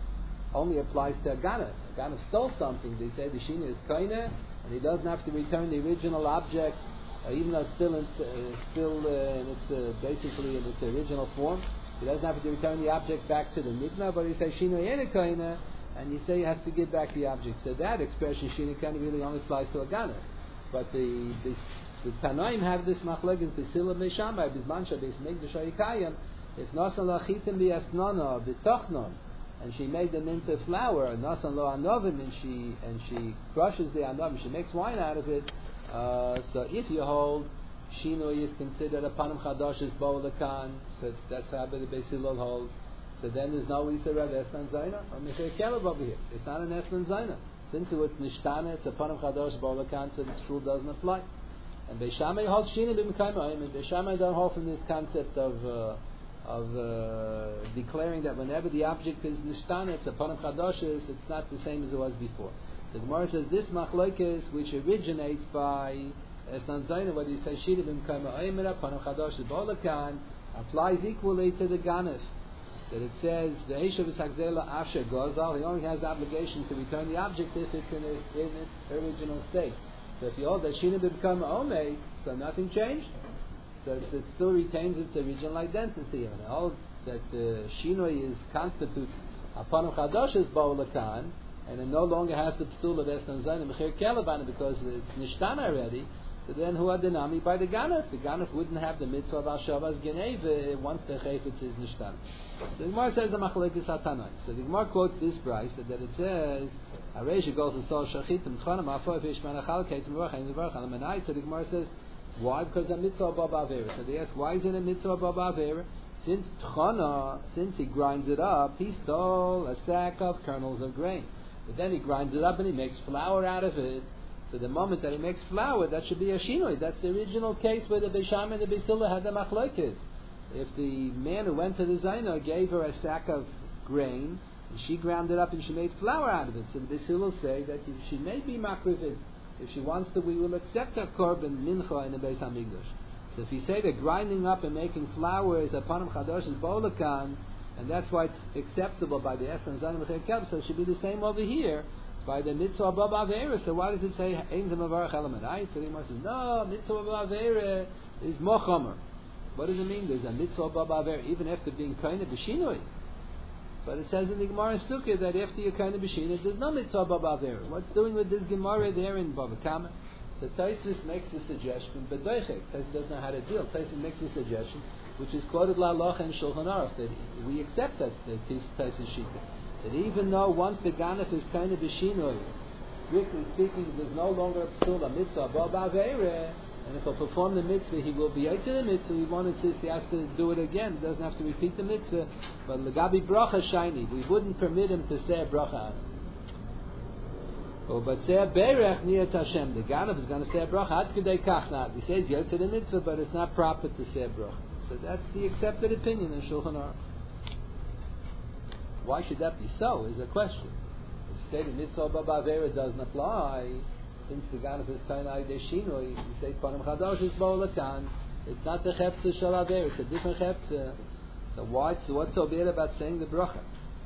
only applies to a ganef. A ganef stole something. They say the shinui is koine, and he doesn't have to return the original object, uh, even though it's still in, uh, still uh, in its uh, basically in its original form. He doesn't have to return the object back to the nidna, but he says shinui ene koine, and you say he has to give back the object. So that expression shinui koine really only applies to a ganef. But the the The Tanoim have this machlekes b'sila b'shamai b'zman shabis migdash ha'ikayim. If nasan lachitim b'yasnana b'tochnon, and she made them into flour, nasan lo anovim, and she and she crushes the anovim, she makes wine out of it. Uh, so if you hold shinui is considered a panim chadash is bo'olakan, so that's how the b'sila holds. So then there's no isur of esnan zayna or mechir kelev over here. It's not an esnan zayna. Since it was nishtana, it's a panim chadash bo'olakan, so the shul doesn't apply. And Beishamai holds Shina b'Mekayim, and Beishamai don't hold from this concept of uh, of uh, declaring that whenever the object is nishtana, it's a panim chadoshes, it's not the same as it was before. The Gemara says this machlokes, which originates by Esnan Zaina, whether you say Shina b'Mekayim or panim chadoshes b'Olakan, applies equally to the ganef. That it says the Eishav Hagzela Asher Gozal, he only has the obligation to return the object if it's in, a, in its original state. So if you hold that Shina become Omei, so nothing changed. So it, it still retains its original identity. And I hold that uh, Shinoi is constitutes upon Chadoshes Ba'olakan, and it no longer has the psul of Esnan Zayin and Mechir Kelevan because it's Nishtan already. So then who are the Nami by the Ganef? The Ganef wouldn't have the mitzvah of Ashavas Geneve once the Chayfetz is Nishtan. The Gemara says the Machlekes HaTanai. So the Gemara quotes this price that it says Areisha goes and saw Shachitim Tchanim Afo Fish Manachal Keitim Ruach and Ruach and Manai. So the Gemara says why? Because the mitzvah of Baba Avera. So they ask why is it a mitzvah of Baba Avera? Since Tchana, since he grinds it up, he stole a sack of kernels of grain. But then he grinds it up and he makes flour out of it. So the moment that he makes flour, that should be a shinoi. That's the original case where the Beisham and the Beisila had the machlokes. If the man who went to the Zaina gave her a sack of grain, and she ground it up and she made flour out of it, so the Beisila say that she may be makrivid. If she wants to, we will accept her korban mincha in the Beis HaMikdash. So if you say that grinding up and making flour is a panim chadosh and bolakan, and that's why it's acceptable by the Esnan Zayin Mechir Kelev, so it should be the same over here by the mitzvah Baba Avera. So why does it say Ein Zemavarach Elamadai? So the Gemara says no, mitzvah Baba Avera is mochamer. What does it mean? There's a mitzvah Baba Avera even after being kind of b'shinoi. But it says in the Gemara in Sukkah that after you're kind of b'shinoi, there's no mitzvah Baba Avera. What's doing with this Gemara there in Baba Kama? So Taisus makes the suggestion, but Doichek, Taisus doesn't know how to deal. Taisus makes the suggestion, which is quoted La Locha and Shulchan Aruch, that we accept that Taisus Shita. That even though once the Ganef is kind of b'shinoi, strictly speaking, there's no longer a psul, a mitzvah Baba Avera, and if he'll perform the mitzvah, he will be out to the mitzvah. He won't insist he has to do it again. He doesn't have to repeat the mitzvah. But Lagabi bracha shiny, we wouldn't permit him to say a bracha on it. Oh, but say a berech near Hashem. The Ganef is going to say a bracha. Ad kedei kach not. He says yes to the mitzvah, but it's not proper to say a bracha. So that's the accepted opinion in Shulchan Aruch. Why should that be so? Is a question. If you say the mitzvah Baba Avera doesn't apply, since the Ganef is Tainai de Shinoi, you say Panim Chadosh is Bo'olakan. It's not the Cheptzah Shel Avera. It's a different Cheptzah. So why? So what's so bad about saying the bracha?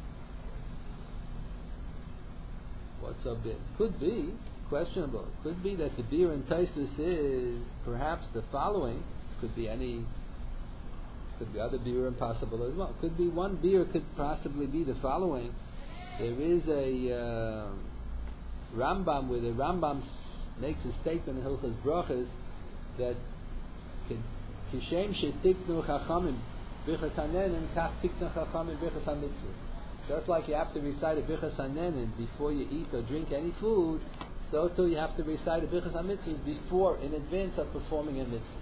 What's so bad? Could be questionable. Could be that the beer in Taisus is perhaps the following. Could be any. Could be other beer impossible as well. Could be one beer. Could possibly be the following. There is a uh, Rambam where the Rambam makes a statement in Hilchos Brachas that Kishem shetiknu chachamim bichas hanenin kach tiknu chachamim bichas hamitzvah. Just like you have to recite a bichas hanenin before you eat or drink any food, so too you have to recite a bichas hamitzvah before, in advance of performing a mitzvah.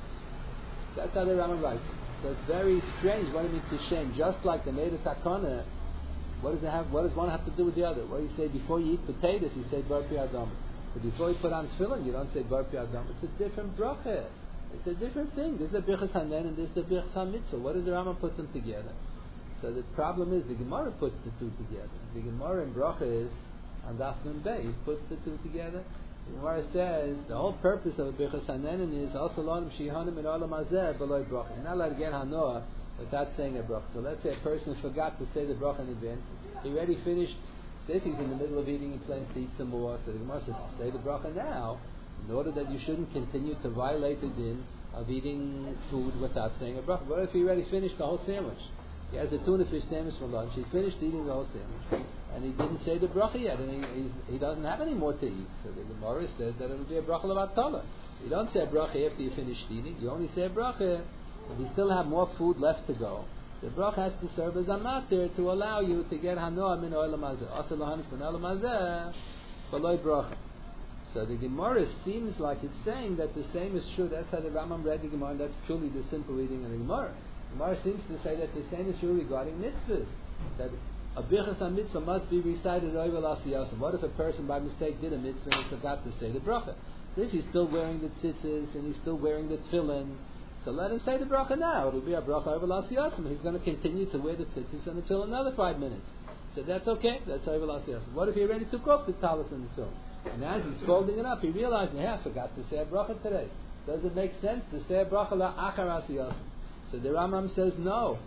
That's how the Rambam writes. So it's very strange. What do you mean Kishem? Just like the Meidat Takana, what does it have? What does one have to do with the other? What do you say before you eat potatoes? You say Bar Pi Adam. But before you put on tefillin, you don't say Bar Pi Adam. It's a different bracha. It's a different thing. This is a bichas hanen and this is a bichas hamitzvah. What does the Rambam put them together? So the problem is the Gemara puts the two together. The Gemara in bracha is on Daf Nun Bey. He puts the two together. The Gemara says the whole purpose of a bichas hanen is also lonim shihanim in olam hazeh below bracha. You're not allowed to get hanoah without saying a bracha. So let's say a person forgot to say the bracha in advance. He already finished. If he's in the middle of eating, he plans to eat some more. So the Gemara says, say the bracha now, in order that you shouldn't continue to violate the din of eating food without saying a bracha. What if he already finished the whole sandwich? He has a tuna fish sandwich for lunch. He finished eating the whole sandwich, and he didn't say the bracha yet, and he, he, he doesn't have any more to eat. So the Gemara says that it will be a bracha levatala. You don't say a bracha after you finished eating. You only say a bracha if you still have more food left to go. The bracha has to serve as a matter to allow you to get hanoah min olam hazeh. Asal lahanis min olam hazeh, v'loy bracha. So the Gemara seems like it's saying that the same is true. That's how the Rambam read the Gemara, and that's truly the simple reading of the Gemara. The Gemara seems to say that the same is true regarding mitzvahs. That a bichas mitzvah must be recited over l'asiyasim. What if a person by mistake did a mitzvah and forgot to say the bracha? So if he's still wearing the tzitzis and he's still wearing the tefillin, so let him say the bracha now. It'll be a bracha over l'asiyasim. He's going to continue to wear the tzitzis until another five minutes. So that's okay. That's over l'asiyasim. What if he already took off the talis and the tefillin? And as he's folding it up, he realized, hey, I forgot to say a bracha today. Does it make sense to say a bracha la'achar asiyasim? So the Rambam says no.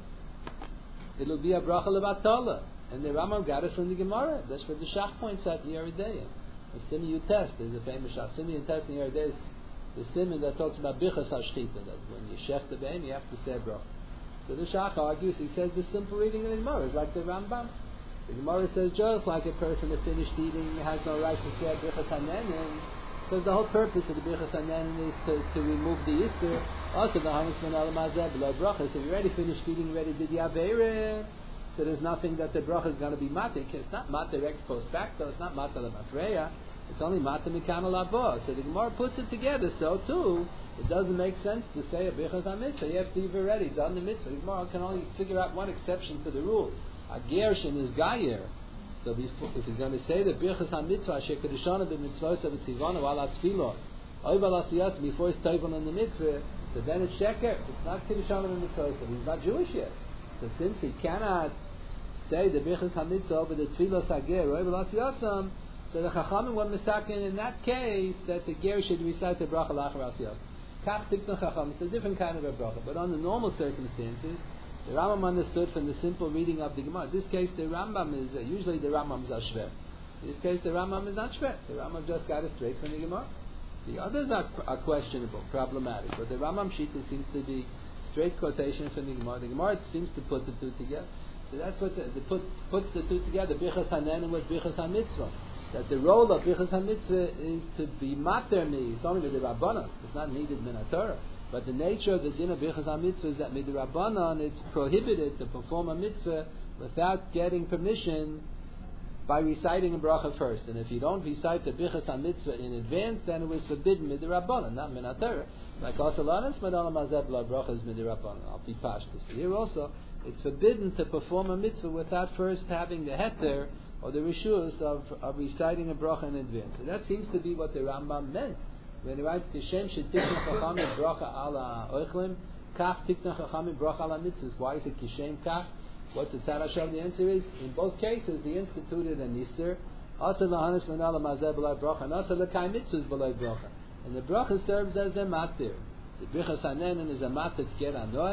It'll be a bracha levatala. And the Rambam got it from the Gemara. That's what the Shach points out in Yoreh De'ah. The Simi Yutes, there's a famous Shach. Simi Yutes in Yoreh De'ah, the Simi that talks about bichas hashchita, that when you shech the behem, you have to say a bracha. So the Shach argues, he says the simple reading of the Gemara is like the Rambam. The Gemara says just like a person that finished eating has no right to say bichas hanenin, because the whole purpose of the bichas hanenin is to, to remove the yisur. Also the hanis min olam hazeh below bracha. So you already finished eating, you already did the aveira. So there's nothing that the bracha is going to be matik. It's not matir ex post facto. It's not matir lemafreya. It's only matir mikana labo. So the Gemara puts it together. So too, it doesn't make sense to say a bichas hamitzvah. You have to have already done the mitzvah. The Gemara can only figure out one exception to the rule. A gershin is gayer. So before, if he's going to say the birchas hamitzvah, shekedishana b'mitzvos of tzivana wal atfilo, oival asiyas before he's tayvon in the mitzvah, so then it's sheker. It's not kedishana b'mitzvos. He's not Jewish yet. So since he cannot say the birchas hamitzvah over the tfilos hager oival asiyasam, so the chachamim were misakin in that case that the ger should recite the bracha lachar asiyas. Kach tikton chacham. It's a different kind of a bracha, but under normal circumstances, the Rambam understood from the simple reading of the Gemara. In this case, the Rambam is, uh, usually the Rambam is ashver. In this case, the Rambam is not shver. The Rambam just got it straight from the Gemara. The others are, are questionable, problematic, but the Rambam Shita seems to be straight quotation from the Gemara. The Gemara seems to put the two together. So that's what the, the put, puts the two together, Bichas Hanen with Bichas HaMitzvah. That the role of Bichas HaMitzvah is to be mater me. It's only with the Rabbanah. It's not needed min HaTorah. But the nature of the din of Bichas HaMitzvah is that midrabanan it's prohibited to perform a mitzvah without getting permission by reciting a bracha first. And if you don't recite the Bichas HaMitzvah in advance, then it was forbidden midrabanan, not min HaTorah. Like also lanas medalam hazeh b'la bracha is midrabanan. I'll be pashtus. Here also, it's forbidden to perform a mitzvah without first having the heter or the rishus of, of reciting a bracha in advance. So that seems to be what the Rambam meant. When he writes Kishem shetikna chachamim bracha ala oichlim, kach tikna chachamim bracha ala mitzvahs. Why is it Kishem kach? What's the tzad Hashem? The answer is, in both cases, he instituted an Easter. Also lahanis l'nala mazeh b'lai bracha, and also l'kai mitzvahs b'lai bracha. And the bracha serves as a matir. The bichas hanenin is a matir to get anoah.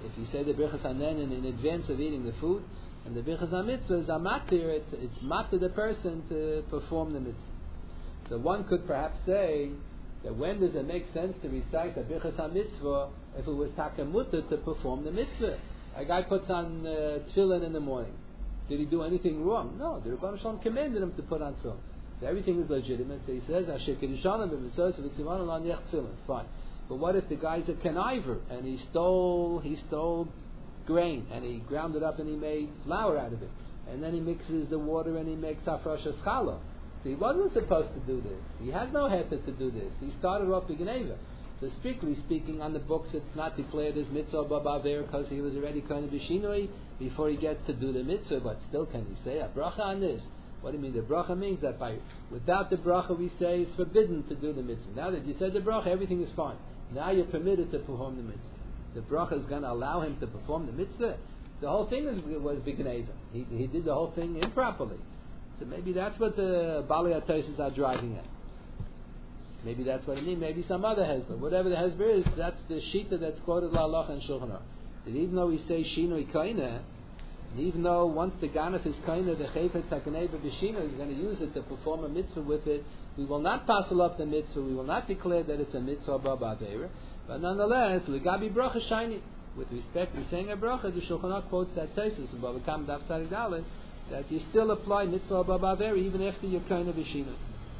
if you say the Birchas Hanenin in advance of eating the food, and the Birchas HaMitzvah is a matir, it's, it's matir the person to perform the mitzvah. So one could perhaps say that when does it make sense to recite the Birchas HaMitzvah if it was takamuta to perform the mitzvah? A guy puts on uh, tefillin in the morning. Did he do anything wrong? No. The Rebbeinu Shalom commanded him to put on tefillin. So everything is legitimate. So he says, Asher kedushanim b'mitzvos v'tzivonim lo nech tefillin. Fine. But what if the guy's a conniver and he stole he stole grain and he ground it up and he made flour out of it, and then he mixes the water and he makes hafrashas challah? So he wasn't supposed to do this. He had no heter to do this. He started off b'gneva. So strictly speaking, on the books, it's not declared as mitzvah b'aver because he was already kind of b'shinoi before he gets to do the mitzvah. But still, can he say a bracha on this? What do you mean? The bracha means that by without the bracha, we say it's forbidden to do the mitzvah. Now that you said the bracha, everything is fine. Now you're permitted to perform the mitzvah. The bracha is going to allow him to perform the mitzvah. The whole thing is, was b'gneva. He he did the whole thing improperly. So maybe that's what the Balei HaTosfos are driving at. Maybe that's what it means. Maybe some other hezbollah. Whatever the hezbollah is, that's the shita that's quoted la'alach and Shulchan Aruch. That even though we say shinoi kaina, and even though once the ganef is kaina, the chayfetz hakaneva b'shino is going to use it to perform a mitzvah with it, we will not passel up the mitzvah. We will not declare that it's a mitzvah b'aveira. But nonetheless, legabi bracha shiny. With respect to saying a bracha, the Shulchan Aruch quotes that Tosfos in Bava Kama Daf Tzadik Dalet that you still apply mitzvah b'aveira even after you're kaina b'shino.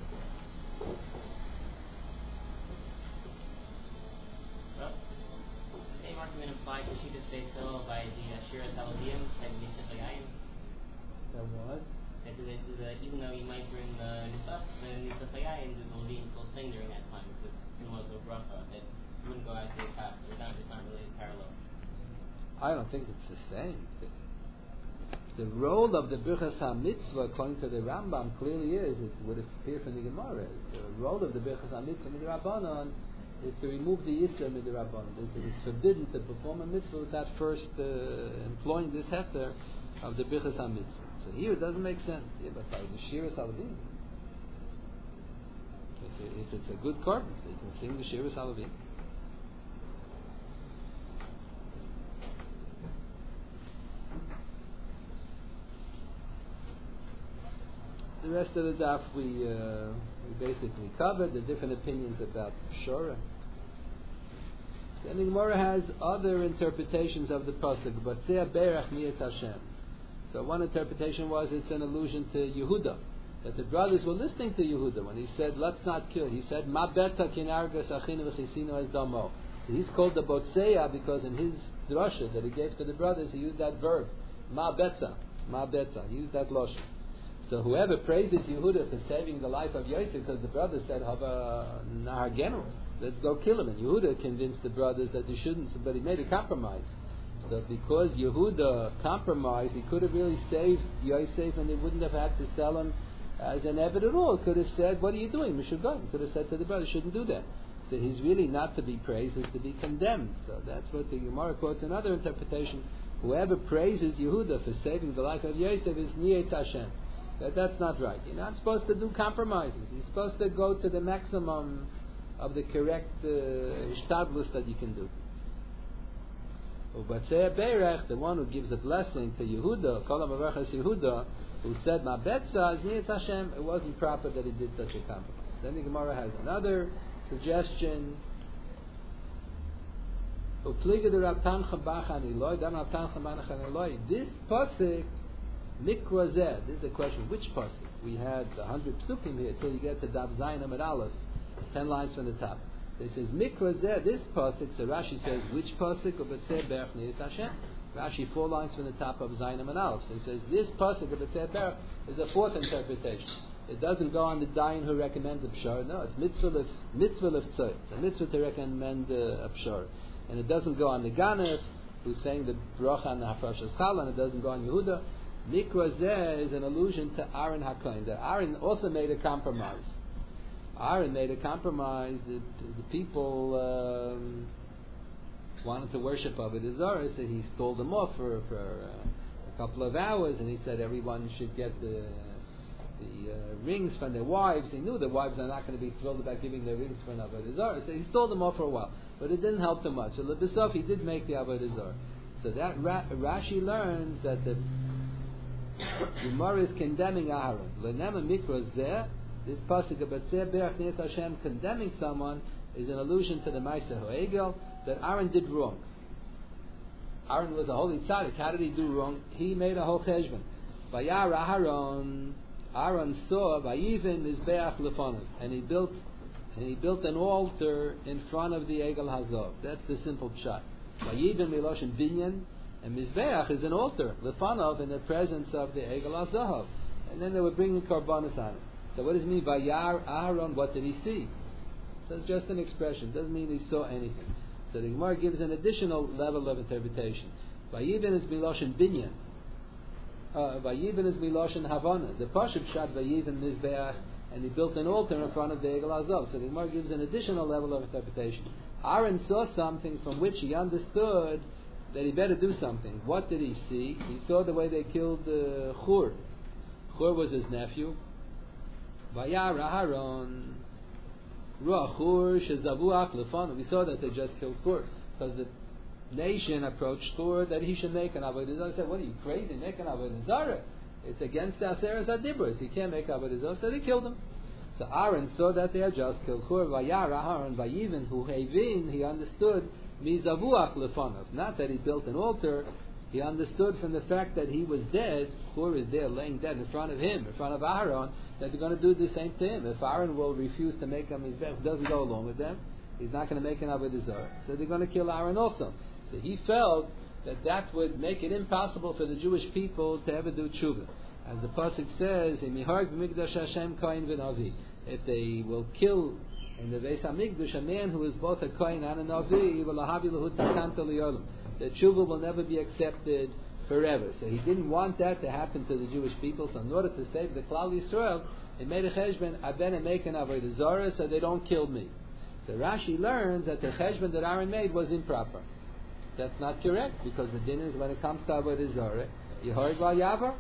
Implied that she just stayed still by the uh, Shira Saladiyim and Nisaf Yayin. That what? That the, the, the, even though you might bring the Nisaf, the Nisaf Yayin, the Levine still sing during that time. So it's similar to a bracha. It wouldn't go out to the path. It's not, it's not really parallel. I don't think it's the same. The role of the Birchas HaMitzvah, according to the Rambam, clearly is, it would appear from the Gemara, the role of the Birchas HaMitzvah in the Rabbanon is to remove the Yisra in the Rabbanon. It's forbidden to perform a mitzvah without first uh, employing this heter of the Birchas HaMitzvah. So here it doesn't make sense. Yeah, but by the Shira Salavim, if, if it's a good korban, they can sing the Shira Salavim. The rest of the daf we uh, we basically covered the different opinions about Shora. Then the Gemara has other interpretations of the pasuk, but Berach Niyetz Hashem. So one interpretation was it's an allusion to Yehuda, that the brothers were listening to Yehuda when he said, "Let's not kill." He said, "Ma beta kinargas achinu v'chisinu es damo." He's called the Botseya because in his drasha that he gave to the brothers, he used that verb, "Ma beta," "Ma beta." He used that lashon. So whoever praises Yehuda for saving the life of Yosef, because the brothers said, "Hava nahagenu, let's go kill him," and Yehuda convinced the brothers that they shouldn't, but he made a compromise. So because Yehuda compromised, he could have really saved Yosef, and they wouldn't have had to sell him as an Eved at all. Could have said, "What are you doing, Mishugan?" Could have said to the brothers, "Shouldn't do that." So he's really not to be praised; he's to be condemned. So that's what the Gemara quotes another interpretation. Whoever praises Yehuda for saving the life of Yosef is Niyetz Hashem. That, that's not right. You're not supposed to do compromises. You're supposed to go to the maximum of the correct ishtadlus uh, that you can do. Ubatzei Berech, the one who gives a blessing to Yehuda, Kol HaMavarchas Yehuda, who said, "Ma betza is Niyetz Hashem," it wasn't proper that he did such a compromise. Then the Gemara has another suggestion. Upliga de Rav Tancha Bachan Eloi, Dan Rav Tancha Bachan Eloi. This pasuk Mikra Zeh. This is a question. Which pasuk? We had a hundred psukim here till you get to Dav Zayin Amud Aleph, ten lines from the top. So it says Mikra Zeh. This pasuk. So Rashi says which pasuk? Ubatzei Berach Niyetz Hashem. Rashi four lines from the top of Zayin Amud Aleph. So he says this pasuk Ubatzei Berach is a fourth interpretation. It doesn't go on the Dayan who recommends a pshar. No, it's mitzvah of mitzvah of tzot. It's a mitzvah to recommend uh, a pshar, and it doesn't go on the Ganef who's saying the bracha and the hafrashas challah, and it doesn't go on Yehuda. Mikra Zeh is an allusion to Aaron HaKohen. That Aaron also made a compromise. Aaron made a compromise. The, the people um, wanted to worship Avodah Zarah, so he stole them off for, for uh, a couple of hours, and he said everyone should get the the uh, rings from their wives. He knew their wives are not going to be thrilled about giving their rings for an Avodah Zarah, so he stole them off for a while. But it didn't help them much. So Lebesov, he did make the Avodah Zarah. So that Ra- Rashi learns that the Gemara is condemning Aharon. L'nema mikra zeh, this pasuk about Zeh Berach Ne'ez Hashem condemning someone is an allusion to the Ma'aseh Ha'egel that Aaron did wrong. Aaron was a holy tzaddik. How did he do wrong? He made a whole cheshbon. Vayar Aharon, Aaron saw Vayiven Mizbeach Lefonav, and he built and he built an altar in front of the Egel Hazov. That's the simple pshat. Vayiven Miloshin Binyan, and Mizbeach is an altar Lefonav in the presence of the Egel Hazov, and then they were bringing karbanos on it. So what does it mean? Vayar Aharon, what did he see? So it's just an expression. Doesn't mean he saw anything. So the Gemara gives an additional level of interpretation. Vayiven is Miloshin Binyan. Uh, Vayiven is Miloshin Havana. The Pashup shot Vayiven Mizbeach, and he built an altar in front of the Egel Azov. So the Gemara gives an additional level of interpretation. Aaron saw something from which he understood that he better do something. What did he see? He saw the way they killed uh, Chur. Chur was his nephew. Vayar Aharon Ruach Chur shezavuach lefanu. We saw that they just killed Chur because the nation approached Chur that he should make an avodah zarah. He said, "What are you crazy? Make an avodah zarah? It's against the Aseres Adibros. He can't make avodah zarah." So they killed him. So Aaron saw that they had just killed Chur. Vayar Aharon Vayiven hu hevin. He understood mizavuach lefanav. Not that he built an altar. He understood from the fact that he was dead. Chur is there, laying dead in front of him, in front of Aaron, that they're going to do the same to him. If Aaron will refuse to make him his best, doesn't go along with them, he's not going to make an avodah zarah. So they're going to kill Aaron also. So he felt that that would make it impossible for the Jewish people to ever do tshuva. As the pasuk says, if they will kill in the Beis Hamikdash a man who is both a kohen and a navi, the tshuva will never be accepted forever. So he didn't want that to happen to the Jewish people. So in order to save the Klal Yisrael, he made a cheshbon, I better make an avodah zarah so they don't kill me. So Rashi learns that the cheshbon that Aaron made was improper. That's not correct, because the din is when it comes to avodah zarah, Yehorig Val Yavar.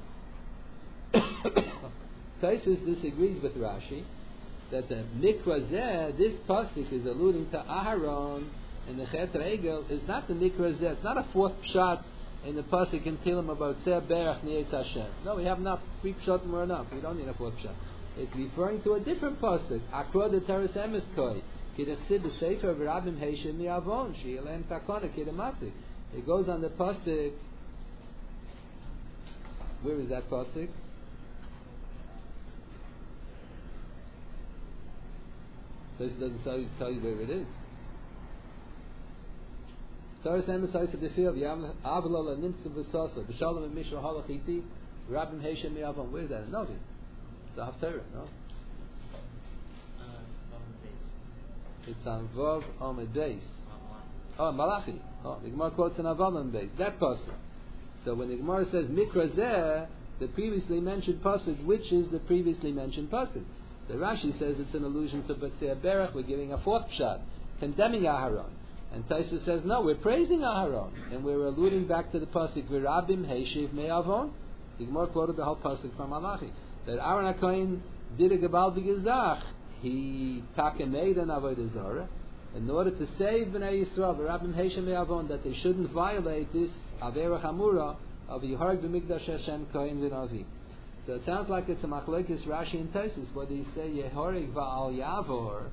Taisus disagrees with Rashi that the mikra zeh, this pasuk is alluding to Aharon and the Chet Regel, is not the mikra zeh. It's not a fourth pshat in the pasuk in Tehillim about Zeh Berach Ne'ez Hashem. No, we have enough. Three pshatim were enough. We don't need a fourth pshat. It's referring to a different pasuk. Akro de Teres Emes Koi. It goes on the pasuk. Where is that pasuk? So it doesn't tell you, tell you where it is. Where is that? No, it's a Haftarah, no? It's on Vav Amid Beis. Oh, Malachi. Oh, the Gemara quotes an Aval on Beis. That pasuk. So when the Gemara says Mikra Zeh, the previously mentioned pasuk, which is the previously mentioned pasuk? So Rashi says it's an allusion to B'tzei Berach. We're giving a fourth pshat, condemning Aharon. And Taisus says, no, we're praising Aharon, and we're alluding back to the pasuk V'rabim Heishiv Me'avon. The Gemara quoted the whole pasuk from Malachi that Aaron HaKohen did a Gebal B'Gezach. He taka made an avodah zarah in order to save Bnei Yisrael, V'rabim Heishiv Me'avon, that they shouldn't violate this Avera Hamura of Yeharg B'Mikdash Hashem Kohen V'Navi. So it sounds like it's a machlekes Rashi and Taisus, where they say Yehorig Va'al Yavor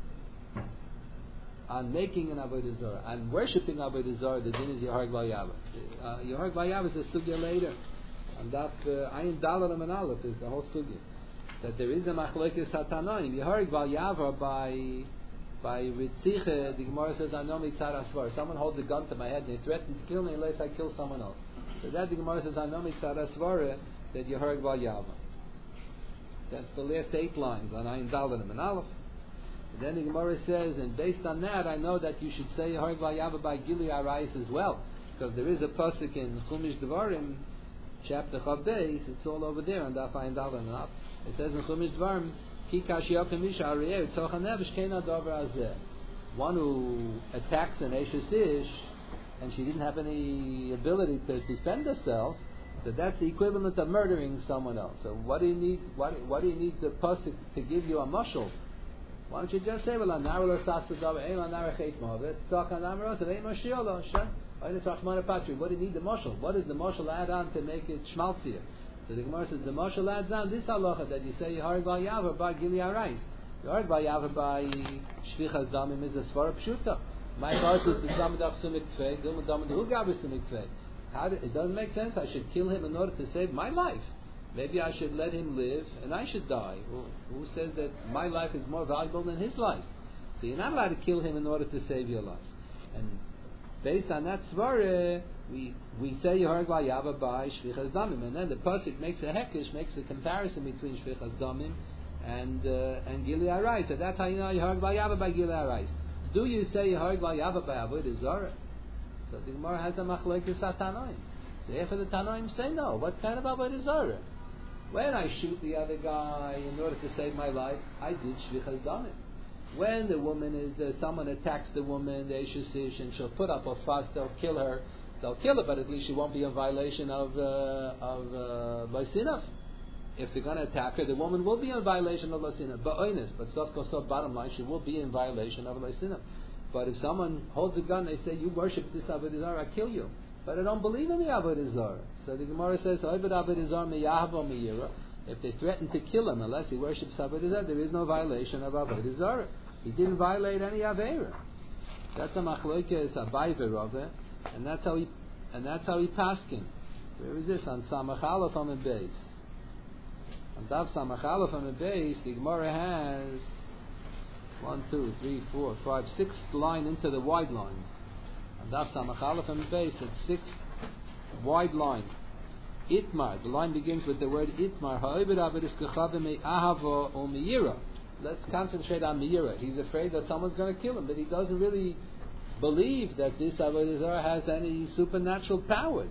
on making an avodah zarah, on worshipping avodah zarah. The din is Yehorig Va'al Yavor. Uh, Yehorig Va'al Yavor is a sugya later, and that Ayin Dalar and Aleph is the whole sugya. That there is a machlekes Hatanoim Yehorig Va'al Yavor by by Ritziche. The Gemara says Anomi Tzar Asvar. Someone holds a gun to my head and they threaten to kill me unless I kill someone else. So that the Gemara says Anomi Tzar Asvar, that you heard Val Yava. That's the last eight lines on Ayin Dalvanim and Aleph. And then the Gemara says, and based on that, I know that you should say you heard Val Yava by Gili Arayis as well, because there is a pasuk in Chumash Devarim, chapter Chav Beis. It's all over there on Daf Ayin Dalvanim and Aleph. It says in Chumash Devarim, Ki Kashiyav Misha Arayeh Tzochan Nevesh Keina Dover Azeh. One who attacks an Eshes Ish, and she didn't have any ability to defend herself. So that's the equivalent of murdering someone else. So what do you need? What, what do you need the pasuk to give you a mushal? Why don't you just say, "Well, anarlo sasadav, ein anarach eight movet, tzak anamros, ein mashiolo, shem, ein tzachman apatri." What do you need the mushal? What does the mushal add on to make it schmaltzier? So the Gemara says the mushal adds on this halacha that you say Yehareg Bal Yavar by Gili Arais. Yehareg Bal Yavar by Shvichas Damim is a svara pshuta. My part is the Damadach Sumik Tvei, Dilma Damad Hugaber Sumik Tvei. How do, it doesn't make sense. I should kill him in order to save my life. Maybe I should let him live and I should die. Who, who says that my life is more valuable than his life? So you're not allowed to kill him in order to save your life. And based on that svara, we we say Yehareg Bal Yavar by Shvichas Damim, and then the pasuk makes a hekesh, makes a comparison between Shvichas Damim and uh, and Gili Arais. So that's how you know Yehareg Bal Yavar by Gili Arais. Do you say Yehareg Bal Yavar by Avodah Zarah? So the Gemara has a machlokes Tanoim. So therefore the Tanoim say no. What kind of Avodah Zarah? When I shoot the other guy in order to save my life, I did Shvichas Damim. When the woman is, uh, someone attacks the woman, the Eshes Ish, and she'll put up a fuss, they'll kill her. They'll kill her, but at least she won't be in violation of uh, of Losinaf. Uh, if they're going to attack her, the woman will be in violation of Losinaf. But oinus, but sof kosov, bottom line, she will be in violation of Losinaf. But if someone holds a gun, they say, "You worship this Avodah Zarah, I kill you." But I don't believe in the Avodah Zarah. So the Gemara says, "Oived Avodah Zarah miyahavo miyira." If they threaten to kill him unless he worships Avodah Zarah, there is no violation of Avodah Zarah. He didn't violate any Aveira. That's a machlokes Abai v'Rava, and that's how he and that's how he paskin. Where is this? On Samach Aleph on the base. On Dav Samach Aleph on the base, the Gemara has one, two, three, four, five, sixth line into the wide line. On Dav Samach Aleph on the base, it's sixth wide line. Itmar. The line begins with the word Itmar. Ha'ovid avedis kechavim me'ahavo o me'yira. Let's concentrate on Meira. He's afraid that someone's going to kill him, but he doesn't really believe that this Avodah Zarah has any supernatural powers.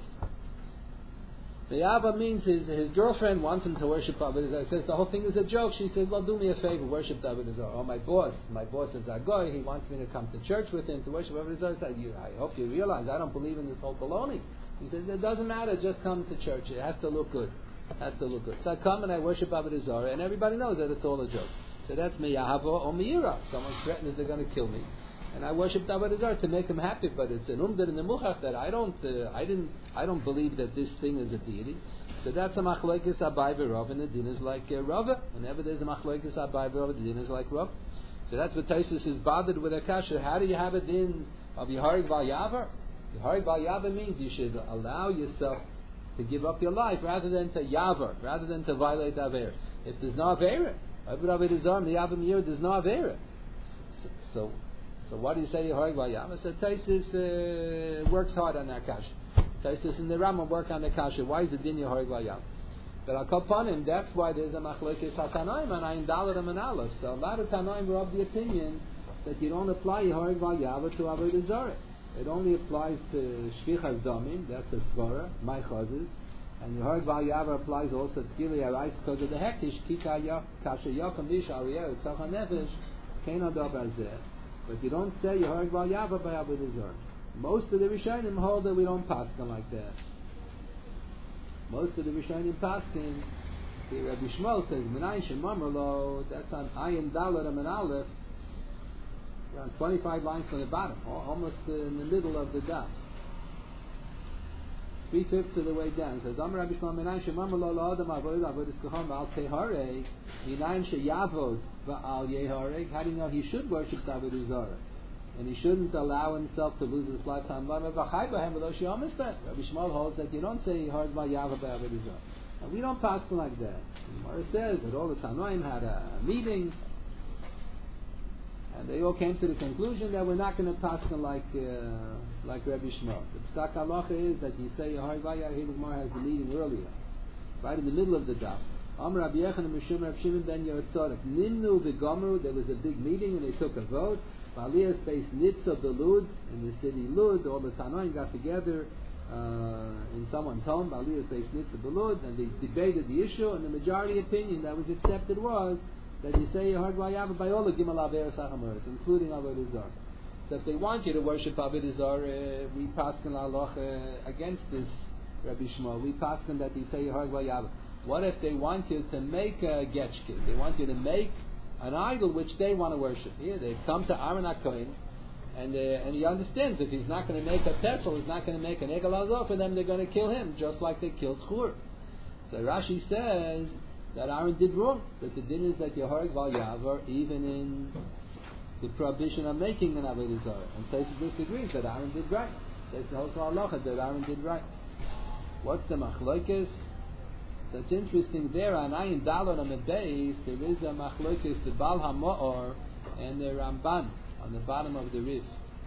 Me'ava means his, his girlfriend wants him to worship Avodah Zarah. Says the whole thing is a joke. She says, "Well, do me a favor, worship Avodah Zarah." Or my boss, my boss is a goy. He wants me to come to church with him to worship Avodah Zarah. I, said, you, I hope you realize I don't believe in this whole baloney. He says, "It doesn't matter. Just come to church. It has to look good. It has to look good." So I come and I worship Avodah Zarah, and everybody knows that it's all a joke. So that's meyahavo or meira. Someone threatens they're going to kill me, and I worship Avodah Zarah to make him happy. But it's an umdar in the muchach that I don't, uh, I didn't, I don't believe that this thing is a deity. So that's a machlokes Abai v'Rav, and the din is like uh, Rava. Whenever there's a machlokes Abai v'Rav, the din is like Rav. So that's what Taisus is bothered with a kasha. How do you have a din of Yehareg Bal Yavar? Yehareg Bal Yavar means you should allow yourself to give up your life rather than to yavar, rather than to violate aver. If there's no aver, there's no avera. So, so, so what do you say Yehareg Bal Yavar? So Taisus uh, works hard on that kasha. Taisus and the Rambam work on the kasha. Why is the din Yehareg Bal Yavar? But I'll call upon him. That's why there's a machlokes Tanoim and Ayin Dalet and Aleph. So a lot of Tanoim were of the opinion that you don't apply Yehareg Bal Yavar to Avodah Zarah. It only applies to Shvichas Damim. That's a svara, my chazes. And Yehareg Bal Yavar applies also to Gili Arais because of the hektish Kika Kasha Yakom Vish Ariel Tzachon Nefesh Kein Adav Azeh. But you don't say Yehareg Bal Yavar by Avodah Zarah. Most of the Rishonim hold that we don't pass them like that. Most of the Rishonim passing. See, Rabbi Shmuel says Menai Shemamrlo. That's on Ayin Dalet and Aleph. Around twenty-five lines from the bottom, almost in the middle of the daf. Three fifths of the way down. It says, Amar Rabbi Shmuel Menai Shemamar Lo La'adam Avodah Avodas Kacham V'al Tehareg Minayin Sheyavod V'al Yehareg. How do you know he should worship Avodah Zarah? And he shouldn't allow himself to lose his lifetime. Rabbi Shmuel holds that you don't say Yehareg Bal Yavar by Avodah Zarah. And we don't pass them like that. The Gemara says that all the Tanoim had a meeting, and they all came to the conclusion that we're not going to pass them like uh, like Rabbi Shmuel. The psak halacha is that you say Yehareg Bal Yavar. Here the Gemara has the meeting earlier, right in the middle of the daf. Amar Rabbi Yechon and Mishum Rabbi Shimon ben Yotzorek Nimnu v'Gomru. There was a big meeting and they took a vote. Baaliyah space Nitza Belud in the city Lud. All the Tanoim got together uh, in someone's home. Baaliyah space Nitza Belud, and they debated the issue. And the majority opinion that was accepted was that you say Yehareg Bal Yavar by all the Gimel Averos Hachamoros, including Avodah Zarah. So if they want you to worship Avodah Zarah, we pass in halacha against this Rabbi Shmuel. We pass them that they say Yeharg V'Yavar. What if they want you to make a getchkid? They want you to make an idol which they want to worship. Here, they've come to Aaron HaKohen, and uh, and he understands if he's not going to make a petzl, he's not going to make an egel hazor for them, they're going to kill him, just like they killed Chur. So Rashi says that Aaron did wrong. That the din is that Yeharg V'Yavar, even in the prohibition of making an avodah zarah. And Tosfos disagrees that Aaron did right. There's the whole halacha that Aaron did right. What's the machlokes? So it's interesting there on Ayin Daled on the base there is a machlokes, the Baal HaMa'or and the Ramban on the bottom of the Rif.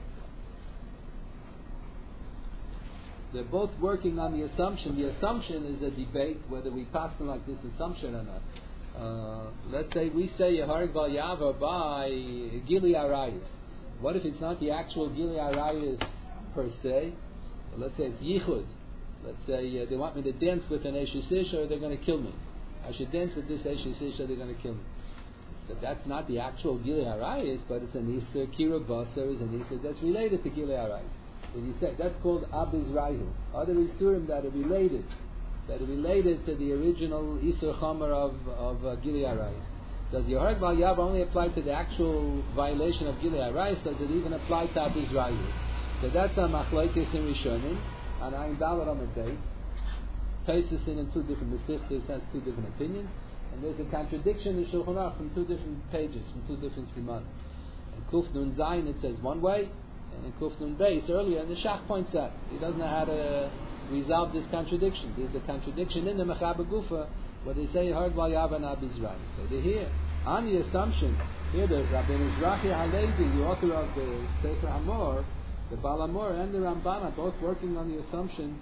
They're both working on the assumption. The assumption is a debate whether we pass them like this assumption or not. Uh, let's say we say Yeharg V'Yavar by Gili Arayis. What if it's not the actual Gili Arayis per se? Well, let's say it's Yichud. Let's say uh, they want me to dance with an Eshes Ish or they're going to kill me. I should dance with this Eshes Ish or they're going to kill me. So that's not the actual Gili Arayis, but it's an Easter Kira Basar is an Easter that's related to Gili Arayis. When you say that's called Abiz Rayu. Other Isurim that are related. That are related to the original Isur Chomer of, of uh, Gili Arayis. Does Yeharg V'Yavar only apply to the actual violation of Gili Arayis? Does it even apply to Abiz Rayu? So that's a machlokes in Rishonim, and Ayin Daled on the base. Tosfos in two different Mesichtos has two different opinions, and there's a contradiction in Shulchan Aruch from two different pages, from two different siman. In Kuf Nun Zayin it says one way, and in Kuf Nun Beis earlier, and the Shach points out he doesn't know how to resolve this contradiction. There's a contradiction in the Mechaber Gufa where they say Yeharg V'Yavar and Abiz Rayu. So they're here on the assumption. Here the Rabbi Mizrahi Halevi, the author of the Sefer Hamor, the Baal HaMor and the Ramban are both working on the assumption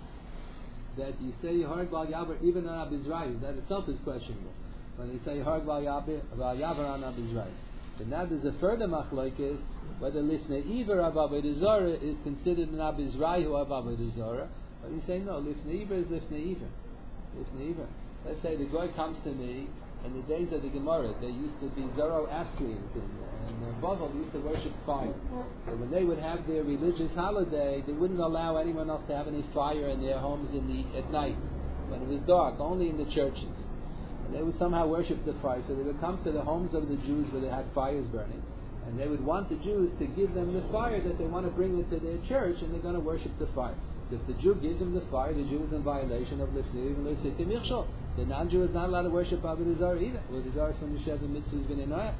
that you say Yeharg V'Yavar even on Abiz Rayu. That itself is questionable. When they say Yeharg V'Yavar on Abiz Rayu. So now there's a further machlokes whether Lifnei Iver of Avodah Zarah is considered an Abiz Rayu of Avodah Zarah. But you say no, Lifnei Iver is Lifnei Iver. Lifnei Iver. Let's say the guy comes to me in the days of the Gemara. There used to be Zoroastrians in and uh, Bavel used to worship fire. So when they would have their religious holiday, they wouldn't allow anyone else to have any fire in their homes in the at night when it was dark, only in the churches. And they would somehow worship the fire. So they would come to the homes of the Jews where they had fires burning, and they would want the Jews to give them the fire that they want to bring into their church, and they're going to worship the fire. If the Jew gives them the fire, the Jew is in violation of Lifnei Iver L'Sitim Yichshol. The non-Jew is not allowed to worship Avodah Zarah either. Avodah Zarah is from the Sheva Mitzvahs V'Nenoyah.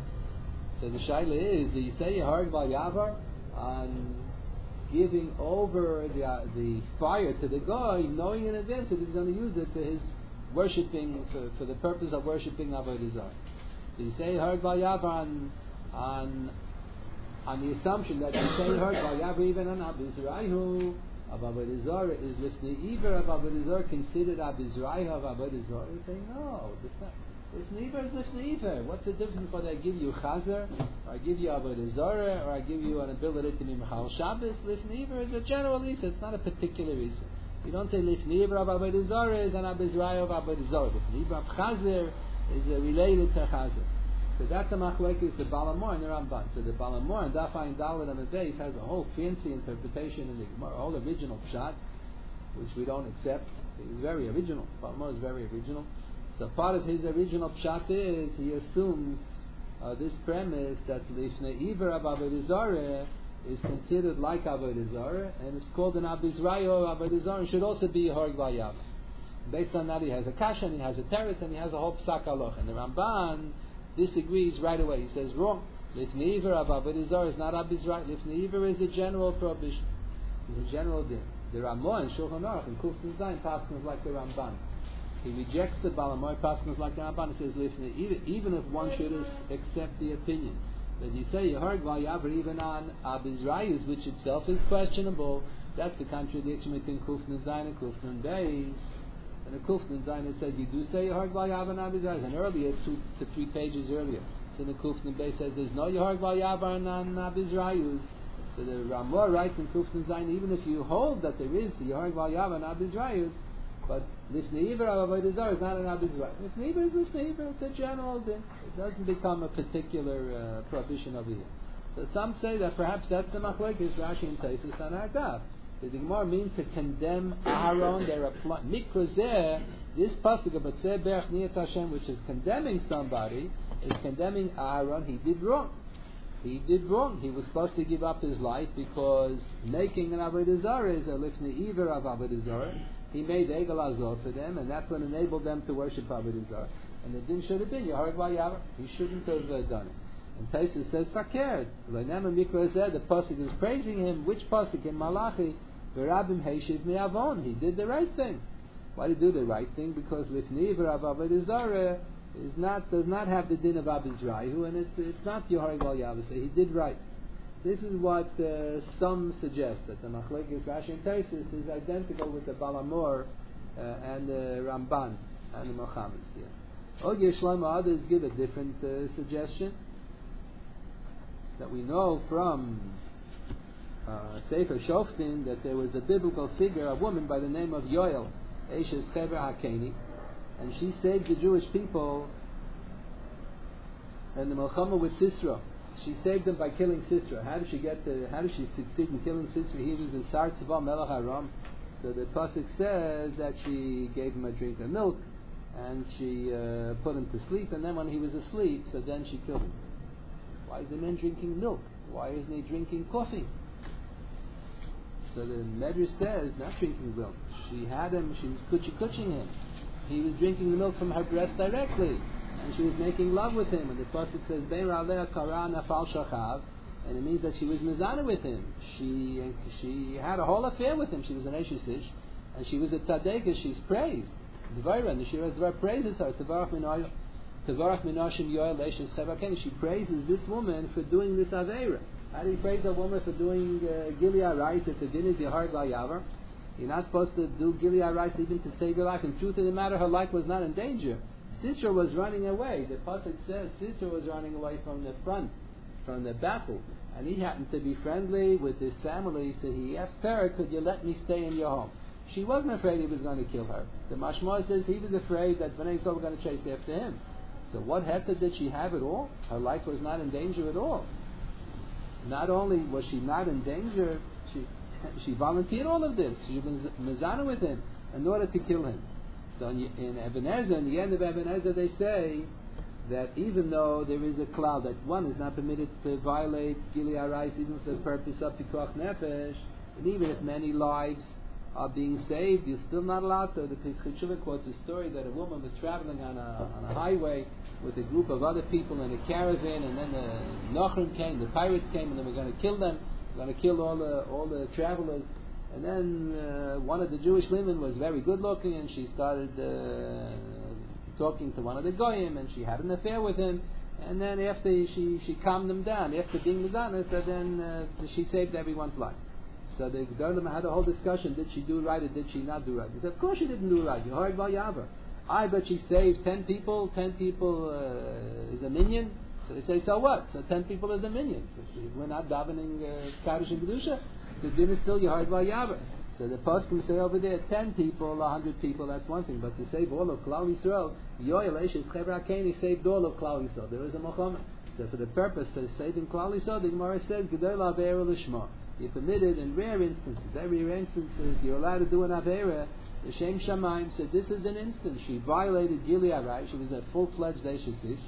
So the shaila is, do you say Yeharg V'Yavar on giving over the uh, the fire to the guy, knowing in advance that he's going to use it for his worshipping, for, for the purpose of worshipping Avodah Zarah? Do you say Yeharg V'Yavar on on on the assumption that you say Yeharg V'Yavar even on Abiz Rayu of Avodah Zarah is Lifnei Iver of Avodah Zarah considered Abiz Rayu of Avodah Zarah? You say no, it's not. Lifnei Iver is Lifnei Iver. What's the difference whether I give you Chazer, or I give you Avodah Zarah, or I give you an ability to be Mechal Shabbos? Lifnei Iver is a general reason. It's not a particular reason. You don't say Lifnei Iver of Avodah Zarah is an Abiz Rayu of Avodah Zarah. Lifnei Iver of Chazer is uh, related to Chazer. So that's the machlokes, the Baal HaMor and the Ramban. So the Baal HaMor and Daf Ayin Daled on the base has a whole fancy interpretation in the Gemara, a whole original pshat, which we don't accept. It's very original. Baal HaMor is very original. So part of his original pshat is he assumes uh, this premise that Lifnei Iver of Avodah Zarah is considered like Avodah Zarah, and it's called an Abiz Rayu of Avodah Zarah, and should also be Yeharg V'Yavar. Based on that, he has a kasha, and he has a teretz, and he has a whole psak halacha. And the Ramban disagrees right away. He says wrong. Lifnei Iver of Avodah Zarah is not Abiz Rayu. Lifnei Iver is a general prohibition. It's a general din. The Ramah and Shulchan Aruch and Kuf Nun Zayin paskins like the Ramban. He rejects the Baal HaMor paskins like the Ramban. He says Lifnei Iver, even if one should accept the opinion that you say Yeharg V'Yavar even on Abiz Rayu, which itself is questionable. That's the contradiction between Kuf Nun Zayin and Kuf Nun Beis. And the Kuf Nun Zayin it says you do say Yeharg V'Yavar on Abiz Rayu, and earlier, two to three pages earlier, so the Kuf Nun Beis says there's no Yeharg V'Yavar on Abiz Rayu. So the Ramah writes in Kuf Nun Zayin, even if you hold that there is Yeharg V'Yavar on Abiz Rayu, but Lifnei Iver of Avodah Zarah is not an Abiz Rayu. Lifnei Iver is Lifnei Iver. It's a general din. It doesn't become a particular uh, prohibition over here. So some say that perhaps that's the machlokes Rashi and Tosfos on our daf. The Gemara means to condemn Aharon. They're applying Mikra Zeh. This pasuk of Batzeh Berach Niyat Hashem, which is condemning somebody, is condemning Aharon. He did wrong. He did wrong. He was supposed to give up his life because making an Avodah Zarah is a lifnei iver of Avodah Zarah. He made Egel Azor for them, and that's what enabled them to worship Avodah Zarah. And the din should have been Yehareg Vayavar. He shouldn't have uh, done it. And Taisus says Fakir. The pasuk is praising him. Which pasuk in Malachi? V'rabim heishiv mi'avon. He did the right thing. Why did he do the right thing? Because lifnei iver of Avodah Zarah is not does not have the din of Abizrayu, and it's it's not Yehareg Vayavar. So he did right. This is what uh, some suggest, that the Machlekes Rashi and Taisus is identical with the Balamor uh, and the Ramban and the Mochamis here. Og Yeshlomo, others give a different uh, suggestion that we know from uh, Sefer Shoftim that there was a biblical figure, a woman by the name of Yoel, Eshes Chever Hakeni, and she saved the Jewish people in the Milchama with Sisra. She saved them by killing Sisra. How did she get the, how did she succeed in killing Sisra? He was in Sar Tzva Melech Aram. So the pasuk says that she gave him a drink of milk, and she uh, put him to sleep, and then when he was asleep, so then she killed him. Why is the man drinking milk? Why isn't he drinking coffee? So the Medrash says, not drinking milk. She had him, she was kuchi kuching him. He was drinking the milk from her breast directly, and she was making love with him. And the pasuk says, Be'er aleh kara nafal shachav, and it means that she was mizana with him. She she had a whole affair with him. She was an Eshes Ish, and she was a tzaddikas. She's praised. Dvaira, and the Shira Dvar praises her. Tevarach Minashim Yoel Eshes Chever Hakeni. She praises this woman for doing this aveira. How do you praise a woman for doing uh, Gili Arayis if the din is Yehareg Vayavar? You're not supposed to do Gili Arayis even to save your life. In truth of the matter, her life was not in danger. Sisra was running away. The pasuk says Sisra was running away from the front, from the battle, and he happened to be friendly with his family, so he asked her, "Could you let me stay in your home?" She wasn't afraid he was going to kill her. The Mashmah says he was afraid that Bnei Yisrael were going to chase after him. So what happened? Did she have it all? Her life was not in danger at all. Not only was she not in danger, she she volunteered all of this. She was mizana with him in order to kill him. So in, in Eben Ezer, in the end of Eben Ezer, they say that even though there is a cloud that one is not permitted to violate Gili Arayis even for the purpose of Pikuach Nefesh, and even if many lives are being saved, you're still not allowed to. The Pesach Shuvah quotes a story that a woman was traveling on a, on a highway with a group of other people in a caravan, and then the Nochrim came, the pirates came, and they were going to kill them, they were going to kill all the all the travelers. And then uh, one of the Jewish women was very good looking, and she started uh, talking to one of the goyim, and she had an affair with him. And then after she she calmed them down, after being Madonna, so then uh, she saved everyone's life. So the Gedolim had a whole discussion: did she do right or did she not do right? He said, of course she didn't do right. Yehareg Vayavar. I bet she saved ten people. Ten people uh, is a minion. So they say, so what? So ten people is a minion. So she, we're not davening Kaddish and Kedusha. The din is still Yehareg Vayavar. So the post can say over there, ten people, a hundred people, that's one thing. But to save all of Klal Yisrael, Yoel Eshes Chever Hakeni saved all of Klal Yisrael. There is a Mohammed. So for the purpose of saving Klal Yisrael, the Gemara says, Gedol Aveira Lishma. You're permitted in rare instances, every rare instances, you're allowed to do an Aveira. The Shem Shamayim said, this is an instance. She violated Gili Arayis. She was a full-fledged Eshes Ish.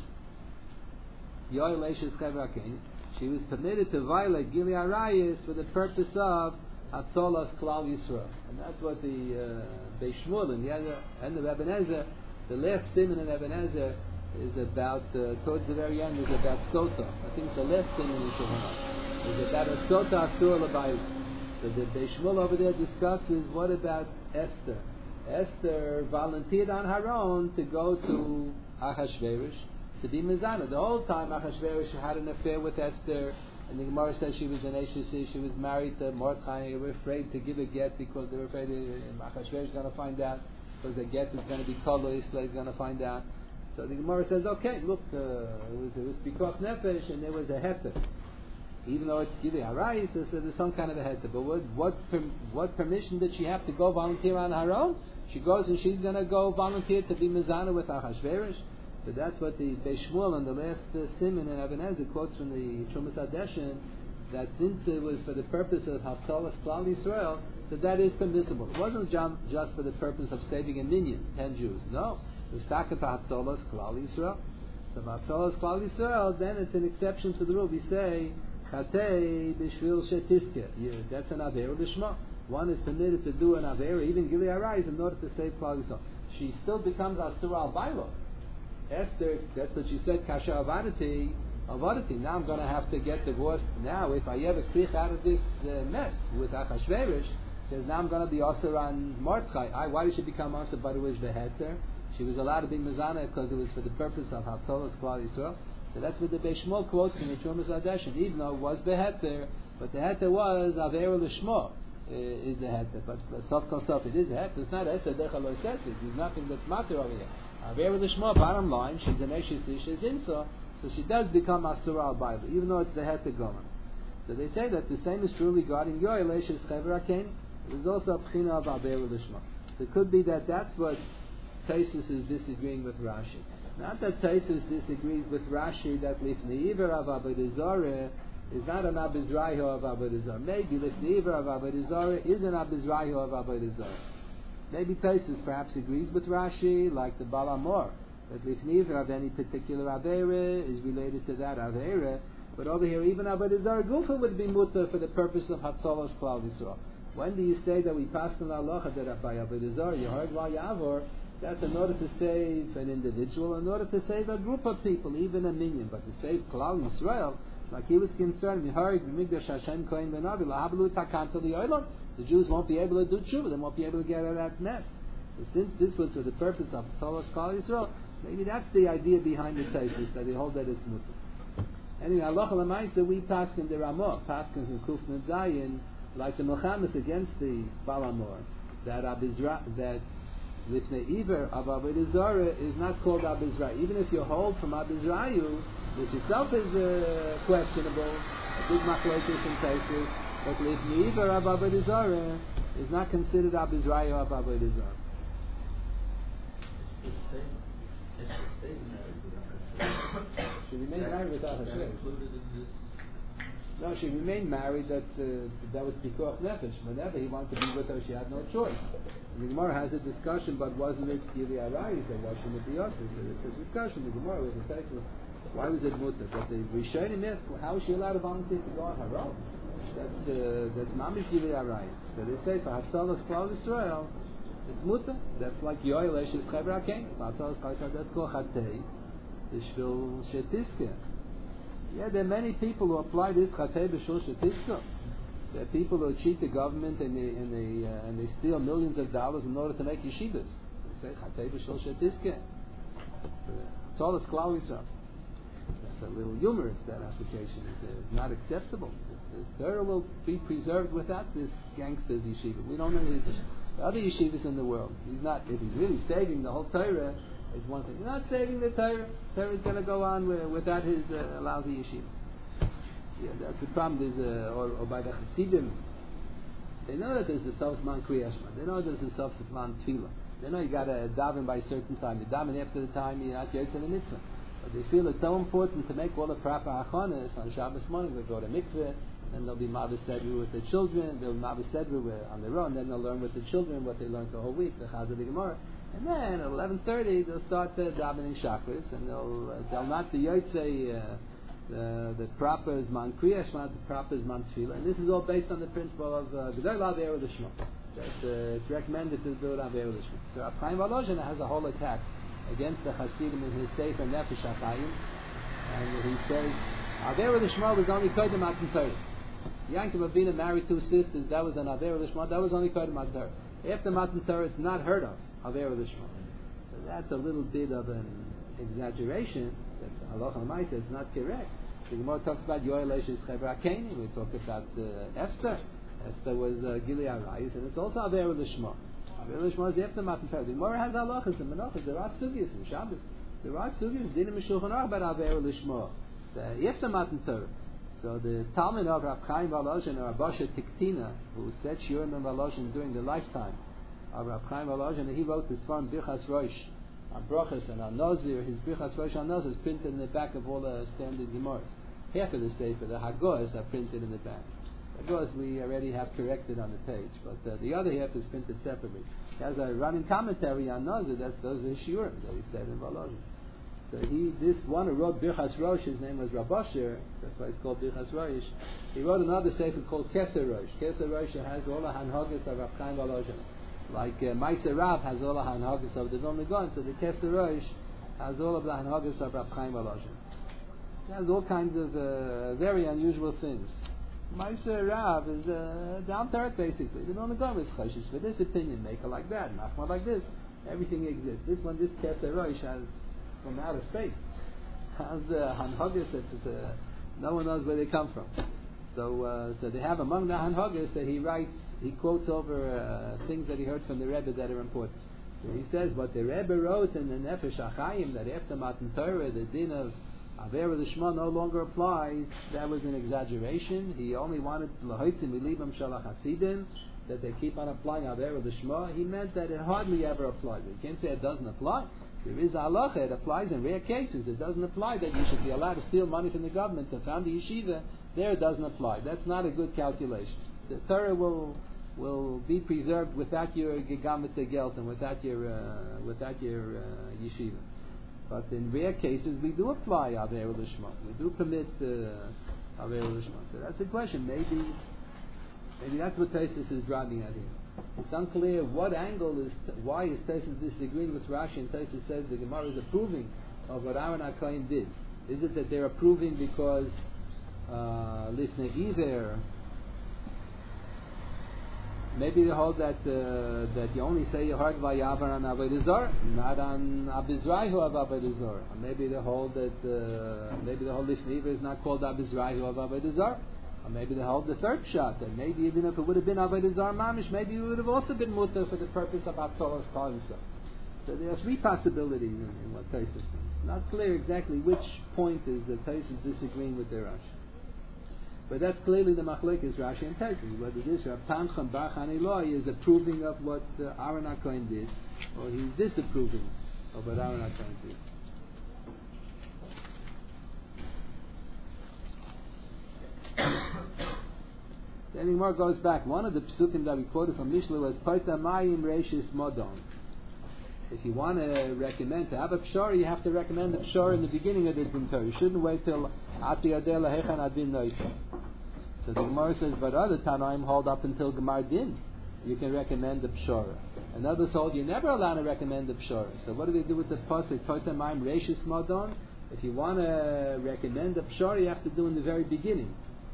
Yoel Eshes Chever Hakeni. She was permitted to violate Gili Arayis for the purpose of Atzolas Klal Yisrael. And that's what the uh, Beis Shmuel and the end of Eben Ezer, the last simon in Eben Ezer is about, uh, towards the very end, is about Sota. I think the last simon in Shulchan is about a Sota Asur L'Bayis. So the Beis Shmuel over there discusses what about Esther. Esther volunteered on her own to go to Achashverosh to be Mizana. The whole time Achashverosh had an affair with Esther, and the Gemara says she was an Eshes Ish. She was married to Mordechai. They were afraid to give a get because they were afraid Achashverosh is going to find out, because the get is going to be Tolo, Isla is going to find out. So the Gemara says, okay, look, uh, it was it was Pikuach Nefesh, and there was a heter. Even though it's Gili Arayis, so there's some kind of a heter. But what what, per, what permission did she have to go volunteer on her own? She goes and she's going to go volunteer to be Mizana with Achashverosh. So that's what the Beis Shmuel and the last uh, simon in Eben Ezer quotes from the Trumas Hadeshin, that since it was for the purpose of Haftalas Klal Yisrael, that that is permissible. It wasn't just for the purpose of saving a minion, ten Jews. No, it was Taka Haftalas Klal Yisrael. So Haftalas Klal Yisrael, then it's an exception to the rule. We say Chatei B'Shvil Shetiske. That's an Aveira L'Shma. One is permitted to do an Aveira, even Gili Arais, in order to save Klal Yisrael. She still becomes Asur al Bailo. Esther, that's what she said, Kasha Avadati, Avadati. Now I'm going to have to get divorced. Now, if I ever creep out of this uh, mess with Achashverosh, says now I'm going to be Asur on Mordechai. I, why did she become Asur? But it was the Heter. She was allowed to be Mizana because it was for the purpose of Haftalas Klal Yisrael. So that's what the Beis Shmuel quotes in the Trumas Hadeshin, even though it was Beheter, but the Heter was Aveira L'Shmo. Is the heter, but self self it is the heter. It's not Esther Dechalo says it. There's nothing that's matter over here. Avera L'Shma, bottom line, she's an Eshes Isha Zinsa, so she does become Asura al Bible, even though it's the heter Gomer. So they say that the same is true regarding Yoel Eshes Chever Aken. There's also a Pchina of Avera L'Shma. So it could be that that's what Taisus is disagreeing with Rashi. Not that Taisus disagrees with Rashi that Lifnei Iver of Avodah Zarah is not an Abizrahi of Avodah Zarah. Maybe Lifnei Iver of Avodah Zarah is an Abizrahi of Avodah Zarah. Maybe Taisus perhaps agrees with Rashi, like the Baal Hamor, that Lifnei Iver of any particular Aveira is related to that Aveira. But over here, even Avodah Zarah Gufa would be mutter for the purpose of Hatzalas Klal Yisrael. When do you say that we pass on halacha that by Avodah Zarah you heard while Yavor? That's in order to save an individual, in order to save a group of people, even a minion. But to save Klal Yisrael, like he was concerned, the Jews won't be able to do tshuva, they won't be able to get out of that mess. So since this was for the purpose of Tzolas Klal Yisrael, maybe that's the idea behind the Taisus, that they hold that it's mutter. Anyway, halacha l'maisa, we pass in the Ramah, pass in Kuf Nun Zayin, like the Muhammad against the Baal Hamor, that Abizra, that Lifnei Iver of Avodah Zarah is not called Abizra. Even if you hold from Abizrayu, which itself is uh, questionable, a big machlokes in Taisus, but Lifnei Iver of Avodah Zarah is not considered Abizrayu of Avodah Zarah. She remained married without her children. No, she remained married. That uh, that was Pikuach Nefesh. Whenever he wanted to be with her, she had no choice. The Gemara has a discussion, but wasn't it Gili Arayis or why shouldn't it be us? It's a discussion. The Gemara was a question. Why was it mutter? But the Rishonim asked, how is she allowed to volunteer to go on her own? That's uh, that's Mamish Gili Arayis. So they say for Hatzalas Klal Yisrael, it's mutter. That's like Yoel Eshes Chever Aken. Hatzalas Klal Yisrael, that's called Chatei B'Shvil Shetiske. Yeah, there are many people who apply this Chatei B'Shvil Shetiske. There are people who cheat the government and they and they uh, and they steal millions of dollars in order to make yeshivas. They say Chatei B'Shvil Shetiske. Hatzalas Klal Yisrael. That's a little humorous. That application is uh, not acceptable. The Torah will be preserved without this gangster's yeshiva. We don't know his the other yeshivas in the world. He's not. If he's really saving the whole Torah, is one thing. He's not saving the Torah. Torah is going to go on with, without his uh, lousy yeshiva. Yeah, that's the problem. There's uh, or, or by the Hasidim, they know that there's a Sofsman Kriyashma. They know there's a Sofsman Tefillah. They know you got to daven by a certain time. You daven after the time you're not yet to the mitzvah. But they feel it's so important to make all the proper achonis on Shabbos morning. They go to mikveh, and they'll be Mavis Sedru with the children. They'll Mavis Sedru on their own. Then they'll learn with the children what they learned the whole week, the Chazal the Gemara. And then at eleven thirty they'll start the davening chakras, and they'll uh, they'll not the yotzei uh, the the proper Zman Kriyashma, the proper Zman Tefillah, and this is all based on the principle of G'day L'Aveir L'Shma. That uh, it's recommended to do L'Aveir L'Shma. So Rav Chaim Volozhin has a whole attack against the Hasidim in his Sefer Nefesh HaChaim, and he says Aveir L'Shma was only Kodem Matan Torah. Yankov Avinu married two sisters. That was an Aveir L'Shma. That was only Kodem Matan Torah. After Matan Torah, it's not heard of. Aveira L'Shma. So that's a little bit of an exaggeration. That Halacha L'Maisa is not correct. The Gemara talks about Yoel Eshes Chever Aken. We talk about uh, Esther. Esther was uh, Gili Arayis, and it's also Aveira L'Shma. Aveira L'Shma is after Matan Torah. The Gemara has halachas and menachas. There are sugyas in Shabbos. There are sugyas Dinim Mishulchan Aruch about Aveira L'Shma. After Matan Torah. So the Talmud of Rav Chaim Volozhin or Abasha Tiktina, who said Shiurim and Volozhin during the lifetime of Rav Chaim Volozhin, and he wrote this farm Birchas Rosh on Brachas and on Nazir. His Birchas Rosh on Nazir is printed in the back of all the standard Gemaras. half of the Sefer, the Hagos, are printed in the back. Hagos we already have corrected on the page, but uh, the other half is printed separately. He has a running commentary on Nazir. That's those are the shiurim that he said in Volozhin. So he, this one who wrote Birchas Rosh, his name was Rabosher, that's why it's called Birchas Rosh. He wrote another sefer called Keser Rosh. Keser Rosh has all the Hanhagos of Rav Chaim Volozhin. Like uh, Meiser Rav has all the Hanhagos of the Vilna Gaon, so the Keser Rosh has all of the Hanhagos of Rav Chaim Volozhin. It has all kinds of uh, very unusual things. Meiser Rav is uh, down to earth basically. The Vilna Gaon is Choshish for this opinion maker like that, Nachman like this. Everything exists. This one, this Keser Rosh has from outer space. Has uh, Hanhagos that uh, no one knows where they come from. So, uh, so they have among the Hanhagos that he writes, he quotes over uh, things that he heard from the Rebbe that are important. So he says, what the Rebbe wrote in the Nefesh HaChaim, that after Matan Torah, the din of Avera L'Shma no longer applies, that was an exaggeration. He only wanted L'hoitzim Milibam Shalach Hasidim, that they keep on applying Avera L'Shma. He meant that it hardly ever applies. You can't say it doesn't apply. There is halacha, it applies in rare cases. It doesn't apply that you should be allowed to steal money from the government to found the yeshiva. There it doesn't apply. That's not a good calculation. The Torah will will be preserved without your gegamet gelt and without your uh, without your uh, yeshiva. But in rare cases, we do apply Avera L'Shma. We do permit uh, Avera L'Shma. So that's the question. Maybe maybe that's what Tosfos is driving at here. It's unclear what angle is, t- why is Tosfos disagreeing with Rashi, and Tosfos says the Gemara is approving of what Aaron HaKohen did. Is it that they're approving because Lifnei Iver, maybe they hold that uh, that you only say Harg Vayavar on Avodah Zarah, not on Abizrahu of Avodah Zarah. Or maybe they hold that uh, maybe the whole Lifnei Iver is not called Abizrahu of Avodah Zarah. Or maybe they hold the third shot, that maybe even if it would have been Avodah Zarah Mamish, maybe it would have also been mutter for the purpose of Hatzolas Ka'isa. So there are three possibilities in, in what Tosfos means. Not clear exactly which point is that Tosfos disagreeing with their Rashi. But that's clearly the machlekes Rashi and Tosfos. Whether this Rav Tanchon Bar Chaniloi is approving of what uh, Aaron HaKohen did, or he's disapproving of what Aaron HaKohen did. Then the Gemara goes back. One of the psukim that we quoted from Mishnah was Paita Mayim Reishis Modon. If you want to recommend to have a pshara, you have to recommend the pshara in the beginning of the Din Torah. You shouldn't wait till Ati Adel Hechan Adin Noita. So the Gemara says, but other Tanaim hold up until Gemar Din. You can recommend the pshara. And others hold you're never allowed to recommend the pshara. So what do they do with the pasuk? Paita Mayim Reishis Modon. If you want to recommend the pshara, you have to do in the very beginning.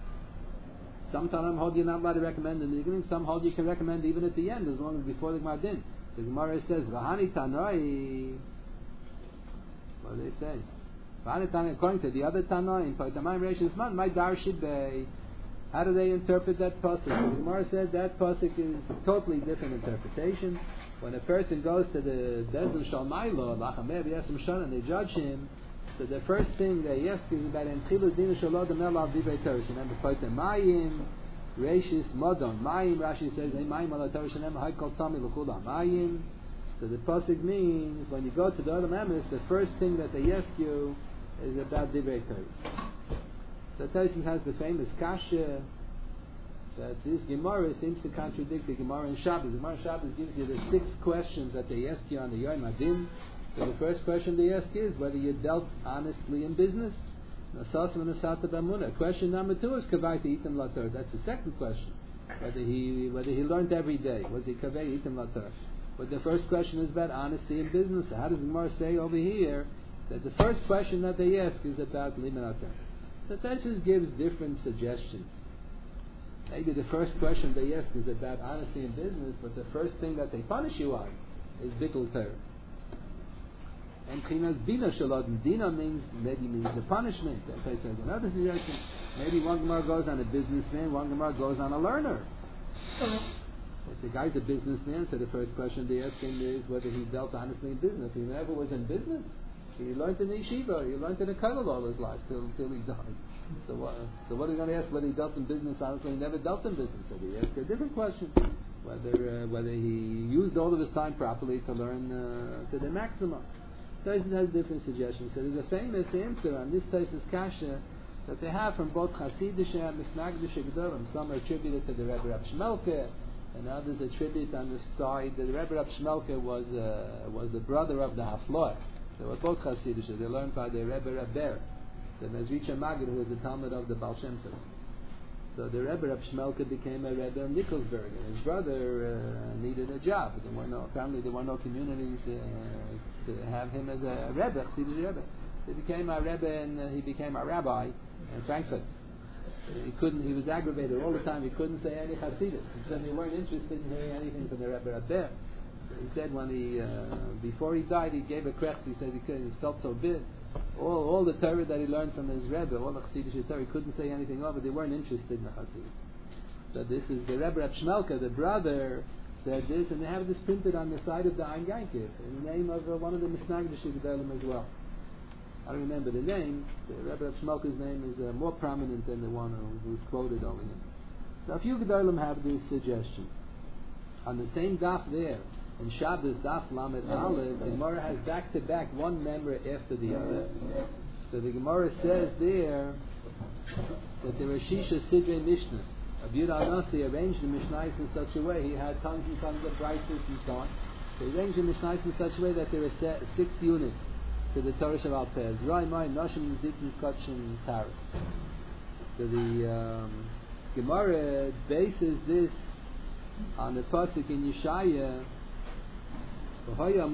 Some Tanaim hold you're not allowed to recommend in the beginning. Some hold you can recommend even at the end, as long as before the Gemar Din. So Gemara says, Vahani Tanoi. What do they say? Vahani Tanoi, according to the other Tanoi, in Paitamayim Reishis Man, my Darshid Bey. How do they interpret that pasuk? So Gemara says that pasuk is a totally different interpretation. When a person goes to the Bezdin Shalmailo, Lachamer B'Yasem Shana, and they judge him, so the first thing they ask is about Enchilu Dinu Shalod Amel Avdivei Torah. Remember, Paitamayim Reishis Modon. Mayim, Rashi says, Mayim ala Torah shenem haikol tzami l'chula Mayim. So the pasuk means, when you go to the Olam Emes, the first thing that they ask you is about Divrei Torah. So Tosfos has the famous kasha that this Gemara seems to contradict the Gemara in Shabbos. The Gemara in Shabbos gives you the six questions that they ask you on the Yom Adin. So the first question they ask is whether you dealt honestly in business. Question number two is kavai to item lator. That's the second question. Whether he whether he learned every day. Was he kavai item lator? But the first question is about honesty in business. So how does the Gemara say over here that the first question that they ask is about liman lator? So Tosfos gives different suggestions. Maybe the first question they ask is about honesty in business, but the first thing that they punish you on is bittul Torah. And Chinas Bina Shalodin. Dina means, maybe means the punishment. That's why I said another suggestion. Maybe one Gemara goes on a businessman, one Gemara goes on a learner. If the guy's a businessman, so the first question they ask him is whether he dealt honestly in business. He never was in business. He learned in the yeshiva, he learned in the kollel all his life till, till he died. So, uh, so what are you going to ask whether he dealt in business honestly? He never dealt in business. So we ask a different question. Whether uh, whether he used all of his time properly to learn uh, to the maximum. Tosfos has different suggestions. So there's a famous answer on this Tosfos kasha that they have from both Hasidish and Misnagdish Gedolim. Some are attributed to the Rebbe Rab Shmelke, and others attribute on the side that the Rebbe Rab Shmelke was uh, was the brother of the Hafloah. They were both Hasidish. They learned by the Rebbe Rabber, the Mezritcher Magid, who was the Talmud of the Baal Shem Tov. So the Rebbe Rab Shmelke became a Rebbe in Nikolsburg, and his brother uh, needed a job. There were no, apparently there were no communities uh, to have him as a Rebbe, Hasidish Rebbe. So he became a Rebbe, and uh, he became a rabbi in Frankfurt. He couldn't. He was aggravated all the time. He couldn't say any Hasidus. He said they weren't interested in hearing anything from the Rebbe Rabber. He said when he uh, before he died, he gave a krech. He said he, could, he felt so big. All, all the Torah that he learned from his Rebbe, all the Chassidish Torah, he couldn't say anything of it. They weren't interested in the Hasidus. So this is the Rebbe Rab Shmelke, the brother, said this, and they have this printed on the side of the Ein Yankiv in the name of uh, one of the Misnagdish Gedolim as well. I don't remember the name. The Rebbe Rab Shmelke's name is uh, more prominent than the one who was quoted over him. So a few Gedolim have this suggestion. On the same daf there, in Shabbos daf Lamed Aleph, the Gemara has back to back one member after the other. So the Gemara says there that the Rosh Hashanah Sidrei Mishnah, Abiyud al-Nasi arranged the Mishnayos in such a way, he had tons and tons of brises and so on. So he arranged the Mishnayos in such a way that there are set, six units to the Torah Shabbat Peh. Zray, Mai, Noshim, Zikin, Kotshim, Taras. So the um, Gemara bases this on the pasuk in Yeshaya. So the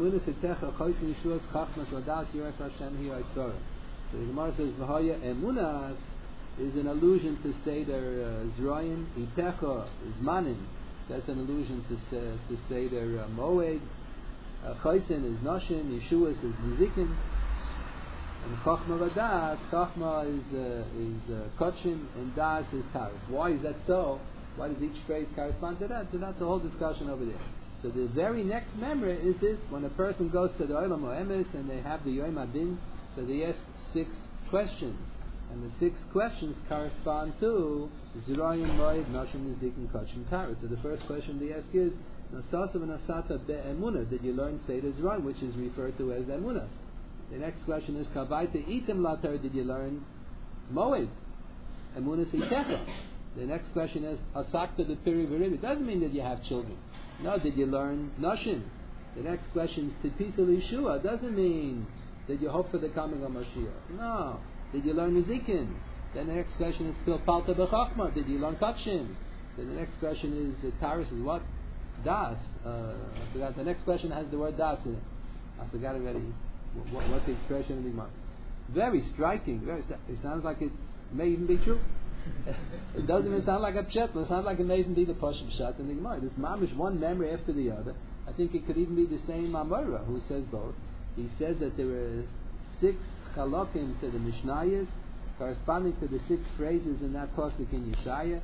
Gemara says V'haya emunas is an allusion to Seder uh, Zroyim. Itecha is manin. That's an allusion to uh, to Seder uh, Moed. Uh, Chaysin is Noshim. Yeshua is Nizikin. And Chachma Vadas, Chachma is uh, is uh, Kotshim, and Das is Taras. Why is that so? Why does each phrase correspond to that? So that's the whole discussion over there. So the very next memory is this: when a person goes to the Olam Oemes and they have the Yom Adin, so they ask six questions, and the six questions correspond to Zerayim Moed, Noshim, Nizikin, Kotshim, Taras. So the first question they ask is Nasasav and Nasata Be'emunah. Did you learn Seder Zerayim, which is referred to as Emunah? The next question is Kavaita Itim Latar. Did you learn Moed? Emunah Itecha. The next question is Asakta the Piri V'Ribi. It doesn't mean that you have children. No, did you learn Noshim? The next question is Tipisul Yeshua. It doesn't mean that you hope for the coming of Mashiach. No. Did you learn Nizikin? Then the next question is Pil Palta B'Chachma. Did you learn Kotshim? Then the next question is uh, Taras is what? Das. Uh, I forgot. The next question has the word Das in it. I forgot already what, what the expression in the Gemara. Very striking. Very. It sounds like it may even be true. It doesn't even sound like a pshat. It sounds like it may even be the Pashup Pshat in the Gemara. This mamish one memory after the other. I think it could even be the same Amora who says both. He says that there are six chalokim to the Mishnayos corresponding to the six phrases in that pasuk in Yeshaya.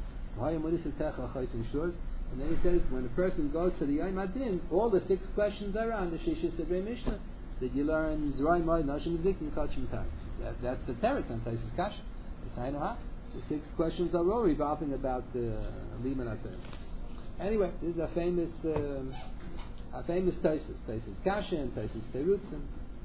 And then he says when a person goes to the Yom Adin, all the six questions are on the Shisha Sidrei Mishnah. Did you learn Zray Moed, Noshim, Zikin, Kotshim, Taras? That's the teretz on Taisus Kasha. It's Hainu Ha. The six questions are all revolving about the Liman Ater. Anyway, this is a famous, um, a famous Taisus, Taisus Kasha and Taisus Terutzim.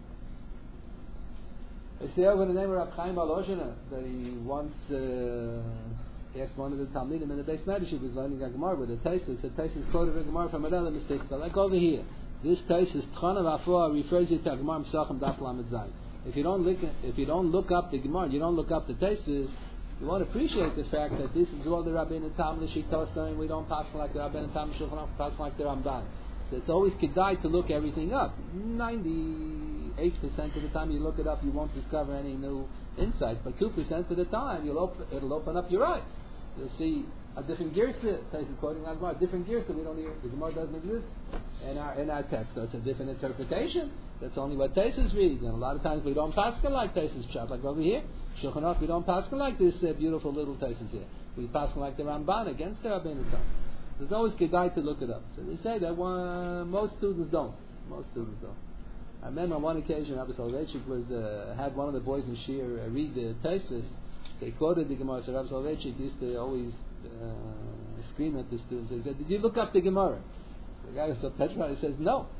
I say over the name of Rab Chaim Aloshana that he once uh, asked one of the Talmidim in the Beis Medrash. He was learning a Gemara with a Taisus. The Taisus quoted a Gemara from another mistake. So like over here, this Taisus Tchanav Afua refers you to a Gemara Mesachim Daf Lamed Zayin. If you don't look, if you don't look up the Gemara, you don't look up the Taisus, you won't appreciate the fact that this is all the Rabbeinu Tam L'Shittos saying we don't pass like the Rabbeinu Tam Shulchan Aruch, pass like the Ramban. So it's always kedai to look everything up. Ninety-eight percent of the time you look it up, you won't discover any new insight. But two percent of the time, you'll op- it'll open up your eyes. You'll see a different girsa. Taisus quoting our Gemara, different girsa. We don't hear the Gemara doesn't exist in our in our text, so it's a different interpretation. That's only what Taisus reads, and a lot of times we don't paskin like Taisus Pshat, like over here. Shulchan Aruch, we don't paskin like this uh, beautiful little Taisus here. We paskin like the Ramban against the Rabbeinu Tam. There's always kedai to look it up. So they say that one, most students don't. Most students don't. I remember on one occasion, Rabbi Soloveitchik was uh, had one of the boys in Shir uh, read the Taisus. They quoted the Gemara. So Rabbi Soloveitchik used to always uh, scream at the students. He said, "Did you look up the Gemara?" The guy was so petrified. He says, "No."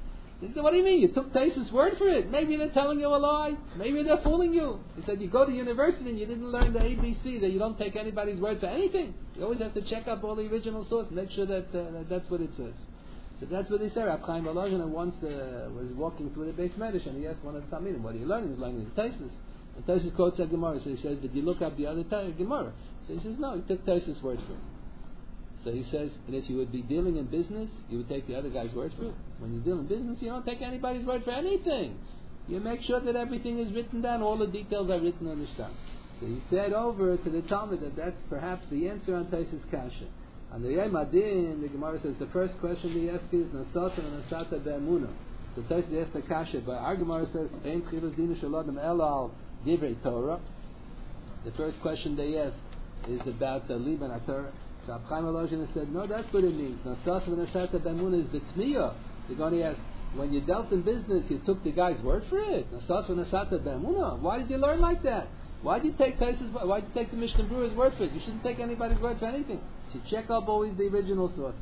He said, what do you mean? You took Taisus' word for it. Maybe they're telling you a lie. Maybe they're fooling you. He said, you go to university and you didn't learn the A B C, that you don't take anybody's word for anything. You always have to check up all the original source, make sure that, uh, that that's what it says. So that's what he said. Rab Chaim Volozhin once uh, was walking through the Beis Medrash and he asked one of the Talmidim, what are you learning? He's learning the Taisus. And Taisus quotes a Gemara. So he says, did you look up the other ta- Gemara? So he says, no, he took Taisus' word for it. So he says, and if you would be dealing in business, you would take the other guy's word for it. When you deal in business, you don't take anybody's word for anything. You make sure that everything is written down, all the details are written on the stamp. So he said over to the Talmud that that's perhaps the answer on Taisus Kasha. On the Yom Adin, the Gemara says the first question he asked is Nasata and Nasata be'emunah. So Taisus asked the Kasha, but our Gemara says Ein Chilus Dinu Shel Adam Elal Divrei Torah. The first question they asked is about the Liban HaTorah. So Rab Chaim Volozhin said, no, that's what it means. Nasas v'nasata b'emunah is b'tmiyah. They're going to ask, when you dealt in business, you took the guy's word for it. Nasas v'nasata b'emunah. Why did you learn like that? Why did you take Taisus, why did you take the Mishnah Brewer's word for it? You shouldn't take anybody's word for anything. You should check up always the original source.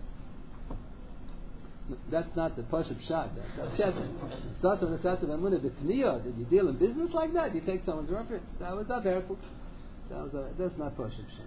That's not the Pashup Shad. That's Shevin. Nasas v'nasata b'emunah b'tmiyah. Did you deal in business like that? You take someone's word for it? That was not very cool. That was a, that's not Pashup Shad.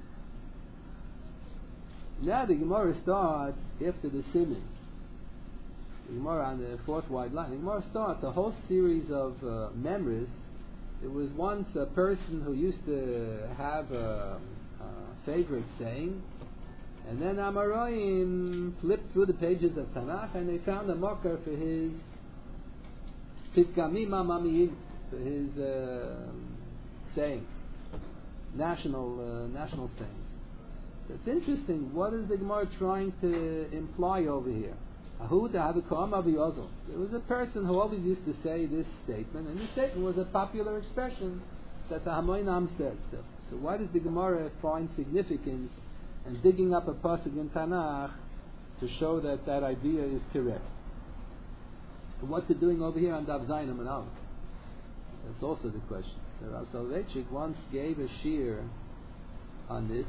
Now the Gemara starts after the Siman. The Gemara on the fourth wide line. The Gemara starts a whole series of uh, memories. There was once a person who used to have a, a favorite saying, and then Amoraim flipped through the pages of Tanakh and they found a marker for his Pitgamim Mamiyim, for his uh, saying, national uh, national saying. It's interesting. What is the Gemara trying to imply over here? There was a person who always used to say this statement, and this statement was a popular expression that the Hamoinam said. So, so why does the Gemara find significance in digging up a pasuk in Tanakh to show that that idea is correct? And what's it doing over here on Dav Zayin and Aleph? That's also the question. So Rav Soloveitchik once gave a shir on this.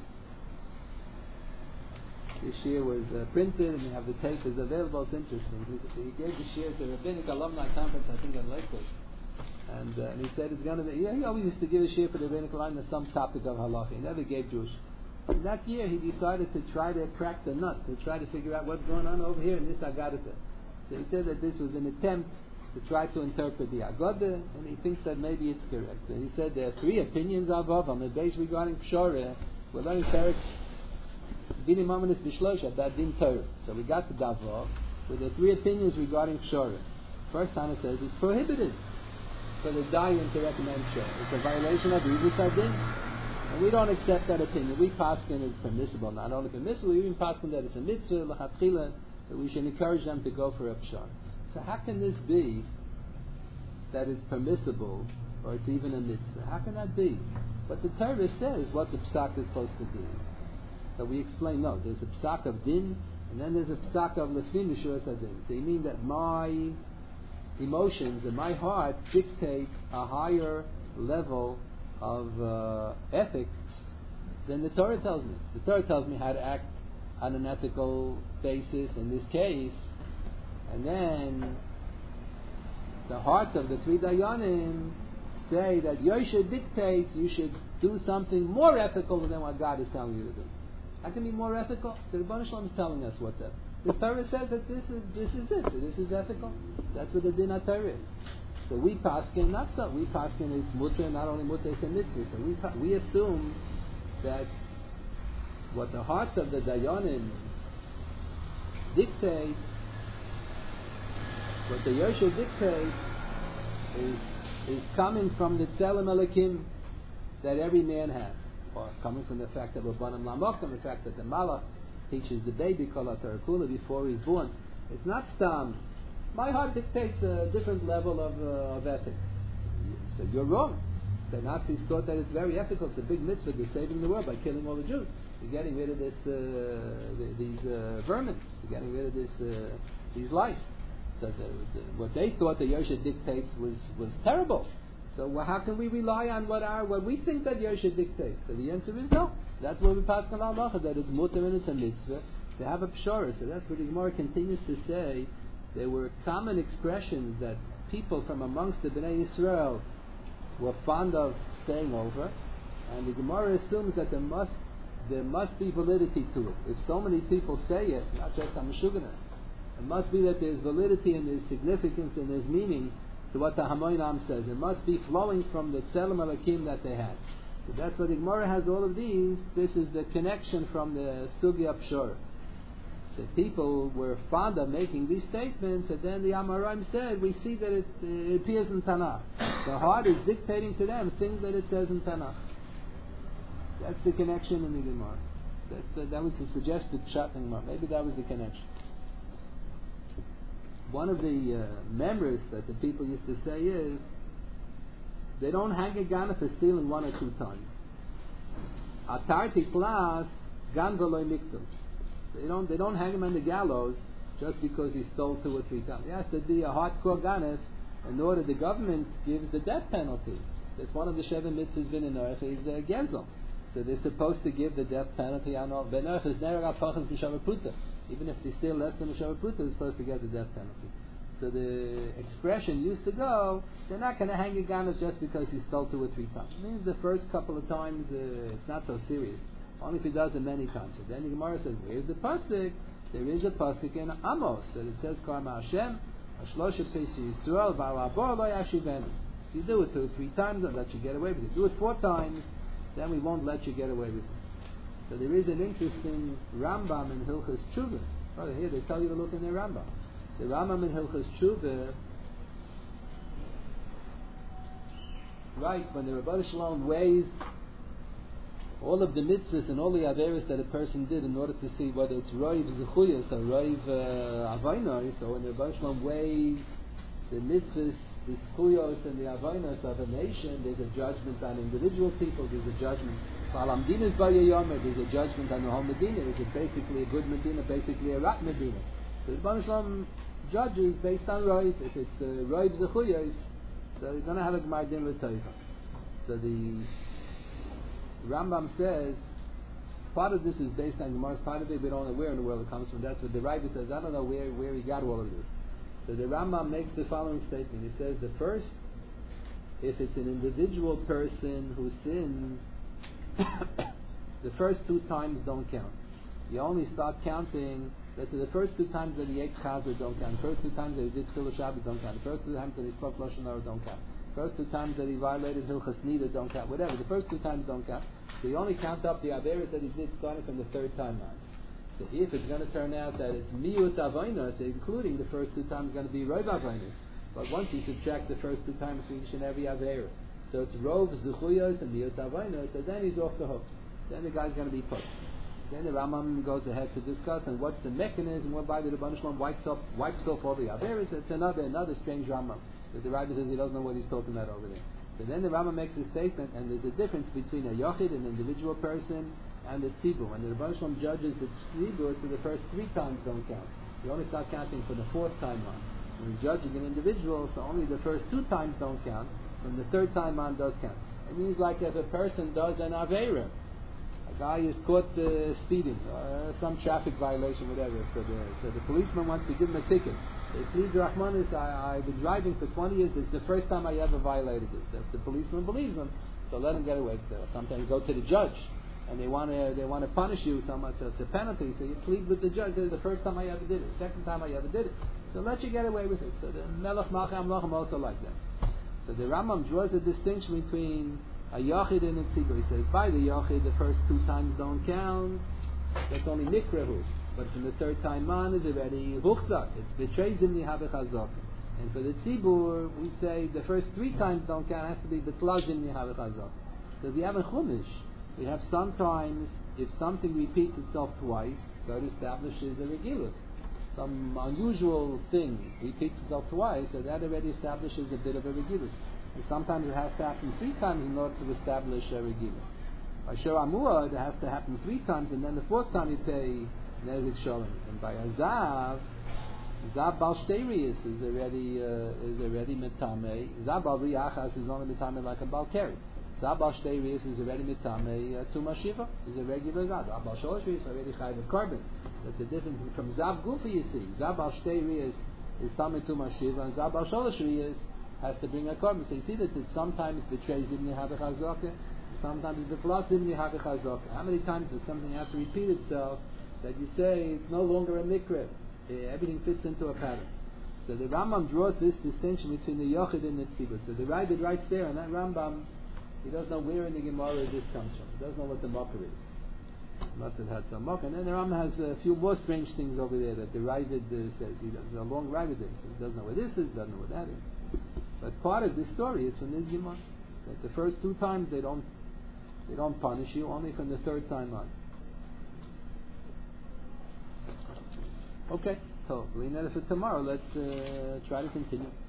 This year was uh, printed and you have the tape is available. It's interesting. He, he gave the shir to the Rabbinic Alumni Conference, I think in Lakewood. And, uh, and he said it's going to be, yeah, he always used to give a shir for the Rabbinic Alumni on some topic of halacha. He never gave Jewish. And that year he decided to try to crack the nut, to try to figure out what's going on over here in this Aggadata. So he said that this was an attempt to try to interpret the Aggadah, and he thinks that maybe it's correct. So he said there are three opinions of on the base regarding Pshorah. We're learning Perek Dinim Amanis B'Shlosha, that Din Torah. So we got to Davov with the three opinions regarding Pshorah. First time it says it's prohibited for the Dayan to recommend Pshorah. It's a violation of Yibus Adin. And we don't accept that opinion. We paskin it's permissible. Not only permissible, we even paskin that it's a mitzvah, l'chatchila, that we should encourage them to go for a Pshorah. So how can this be that it's permissible or it's even a mitzvah? How can that be? But the Torah says what the psak is supposed to do. So we explain, no, there's a psak of din, and then there's a psak of lefim mishuras adin. So you mean that my emotions and my heart dictate a higher level of uh, ethics than the Torah tells me. The Torah tells me how to act on an ethical basis in this case, and then the hearts of the three Dayanim say that Yosha dictates you should do something more ethical than what God is telling you to do. How can it be more ethical? The Rebbeinu Shalom is telling us what's ethical. The Torah says that this is this is it. This is ethical. That's what the Din HaTorah is. So we paskin not so. We paskin it's mutter, not only mutter, it's a mitzvah. So we we assume that what the hearts of the Dayanim dictate, what the Yosha dictates, is is coming from the Tzelem Elokim that every man has. Or coming from the fact that Rabbanim Lamokim, the fact that the Malach teaches the baby Kol HaTorah Kula before he's born. It's not stam. My heart dictates a different level of, uh, of ethics. So you're wrong. The Nazis thought that it's very ethical. It's a big mitzvah. They're saving the world by killing all the Jews. You're getting rid of this, uh, the, these uh, vermin. You're getting rid of this, uh, these lice. So the, the, what they thought the Yosha dictates was, was terrible. So well, how can we rely on what our what we think that Yosha dictates? So the answer is no. That's what we pass on our halacha, that it's mutter and it's a mitzvah to have a pshara. So that's what the Gemara continues to say There were common expressions that people from amongst the Bnei Yisrael were fond of saying over, and the Gemara assumes that there must there must be validity to it. If so many people say it, not just Hamashugana, it must be that there's validity and there's significance and there's meaning to what the Hamoinam says. It must be flowing from the Tzelem Alakim that they had. So that's what the Gemara has all of these. This is the connection from the Sugya Pshor. The people were fond of making these statements, and then the Amoraim said, we see that it, it appears in Tanakh. The heart is dictating to them things that it says in Tanakh. That's the connection in the Gemara. That's the, that was the suggested shot in Gemara. Maybe that was the connection. One of the uh, members that the people used to say is, they don't hang a gun for stealing one or two times. Atarti klas gan v'loy miktul. They don't they don't hang him on the gallows just because he stole two or three times. He has to be a hardcore ganev in order the government gives the death penalty. That's one of the Sheva mitzvahs in Earth is uh, Gezel. So they're supposed to give the death penalty on all. Ben Earth is never apachas b'Shava Pruta. Even if they steal less than a Shava Pruta, they're supposed to get the death penalty. So the expression used to go, they're not going to hang a ganev just because he stole two or three times. It means the first couple of times uh, it's not so serious. Only if he does it many times. So then the Gemara says, where's the pasuk? There is a pasuk in Amos that it says, Karma Hashem, Ashlosha Pesi Yisrael, Ba'alabor Lo Yashivenu. If you do it two or three times, I'll let you get away with it. Do it four times, then we won't let you get away with it. So there is an interesting Rambam in Hilchas Tshuva. Oh, here they tell you to look in their Rambam. The Rambam in Hilchas Tshuva, right, when the Rebbe Shalom weighs all of the mitzvahs and all the averos that a person did in order to see whether it's roiv zechuyas or roiv uh, avainos, so when the Rebbe Shalom weighs the mitzvahs, the zechuyos and the avainos of a nation, there's a judgment on individual people, there's a judgment Alam Dinas Bayayomer, there's a judgment on the whole Medina. Is it basically a good Medina, basically a rat Medina? So the Rebbe Shalom judges based on roiv. If it's uh, roiv zechuyos, so you're going to have a Gemar Din L'Toiva. So the Rambam says part of this is based on Gemara's, part of it we don't know where in the world it comes from. That's what the Rebbe says. I don't know where, where he got all of this. So the Rambam makes the following statement. He says the first, if it's an individual person who sins, the first two times don't count. You only start counting. Let's say the first two times that he ate chazer don't count. The first two times that he did Chilul Shabbat don't count. The first two times that he spoke Lashon Hara don't count. First two times that he violated Hilchas Nida don't count. Whatever. The first two times don't count. So you only count up the averos that he did starting from the third time on. So if it's going to turn out that it's miut avainos, including the first two times, going to be rov avainos. But once you subtract the first two times for each and every avera, so it's rov zechuyos and miut avainos, so then he's off the hook. Then the guy's going to be put. Then the Rambam goes ahead to discuss and what's the mechanism whereby the Rebbe Shalom wipes off wipes off all the averos. It's another another strange Rambam. The Rebbe says he doesn't know what he's talking about over there. So then the Rambam makes a statement, and there's a difference between a yochid, an individual person, and the tzibur. When the Rebbe Shalom judges the tzibur, so the first three times don't count. You only start counting for the fourth time on. When he's judging an individual, so only the first two times don't count. From the third time on does count. It means like if a person does an avera, a guy is caught uh, speeding, or some traffic violation, whatever. So the, so the policeman wants to give him a ticket. They plead Rahmanis, I, I've been driving for twenty years, this is the first time I ever violated this. If the policeman believes him, so let him get away with it. Sometimes you go to the judge, and they want to they want to punish you so much, so it's a penalty, so you plead with the judge, this is the first time I ever did it, the second time I ever did it. So let you get away with it. So the Melech Malcham Lochem also like that. So the Rambam draws a distinction between a Yachid and a Tzibur. He says, by the Yachid, the first two times don't count, that's only Nikrahu. But from the third time on is already Huchzak. It's betrays him Nihaveh Chazak. And for the Tzibur, we say the first three times don't count, it has to be Betlazim Nihaveh Chazak. So we have a Chumash. We have sometimes, if something repeats itself twice, that establishes a Regilus. Some unusual thing repeats itself twice, so that already establishes a bit of a Regilus. And sometimes it has to happen three times in order to establish a Regilus. By Shor Amua, it has to happen three times, and then the fourth time you pay Nezik Sholem. And by Azav, Zav Bal Shteirius is already uh, is already Metame. Zav Bal Riachas is only Metame like a Bal Keri. Zav Bal Shteirius is already Metame uh, Tuma Shiva. Is a regular Zav. Zav Bal Sholosh is already Chayv of carbon. That's the difference from Zav Gufi, you see. Zav Bal Shteirius is Tamei Tumah Shiva, and Zabal Shalosh Riyas has to bring a korban. So you see that it sometimes betrays Ibn Yahavich Hazaka, sometimes it's the philosophy Ibn Yahavich Hazaka. How many times does something have to repeat itself that you say it's no longer a mikra? Everything fits into a pattern. So the Rambam draws this distinction between the Yochid and the Tzibur. So the Ravid writes there, and that Rambam, he doesn't know where in the Gemara this comes from. He doesn't know what the Mocker is. He must have had some Mocker. And then the Rambam has a few more strange things over there that the Ravid uh, says. He does a long Ravid there. So he doesn't know what this is, doesn't know what that is. But part of this story is from this Gemara. That the first two times they don't they don't punish you, only from the third time on. Okay. So, we know for tomorrow. Let's uh, try to continue.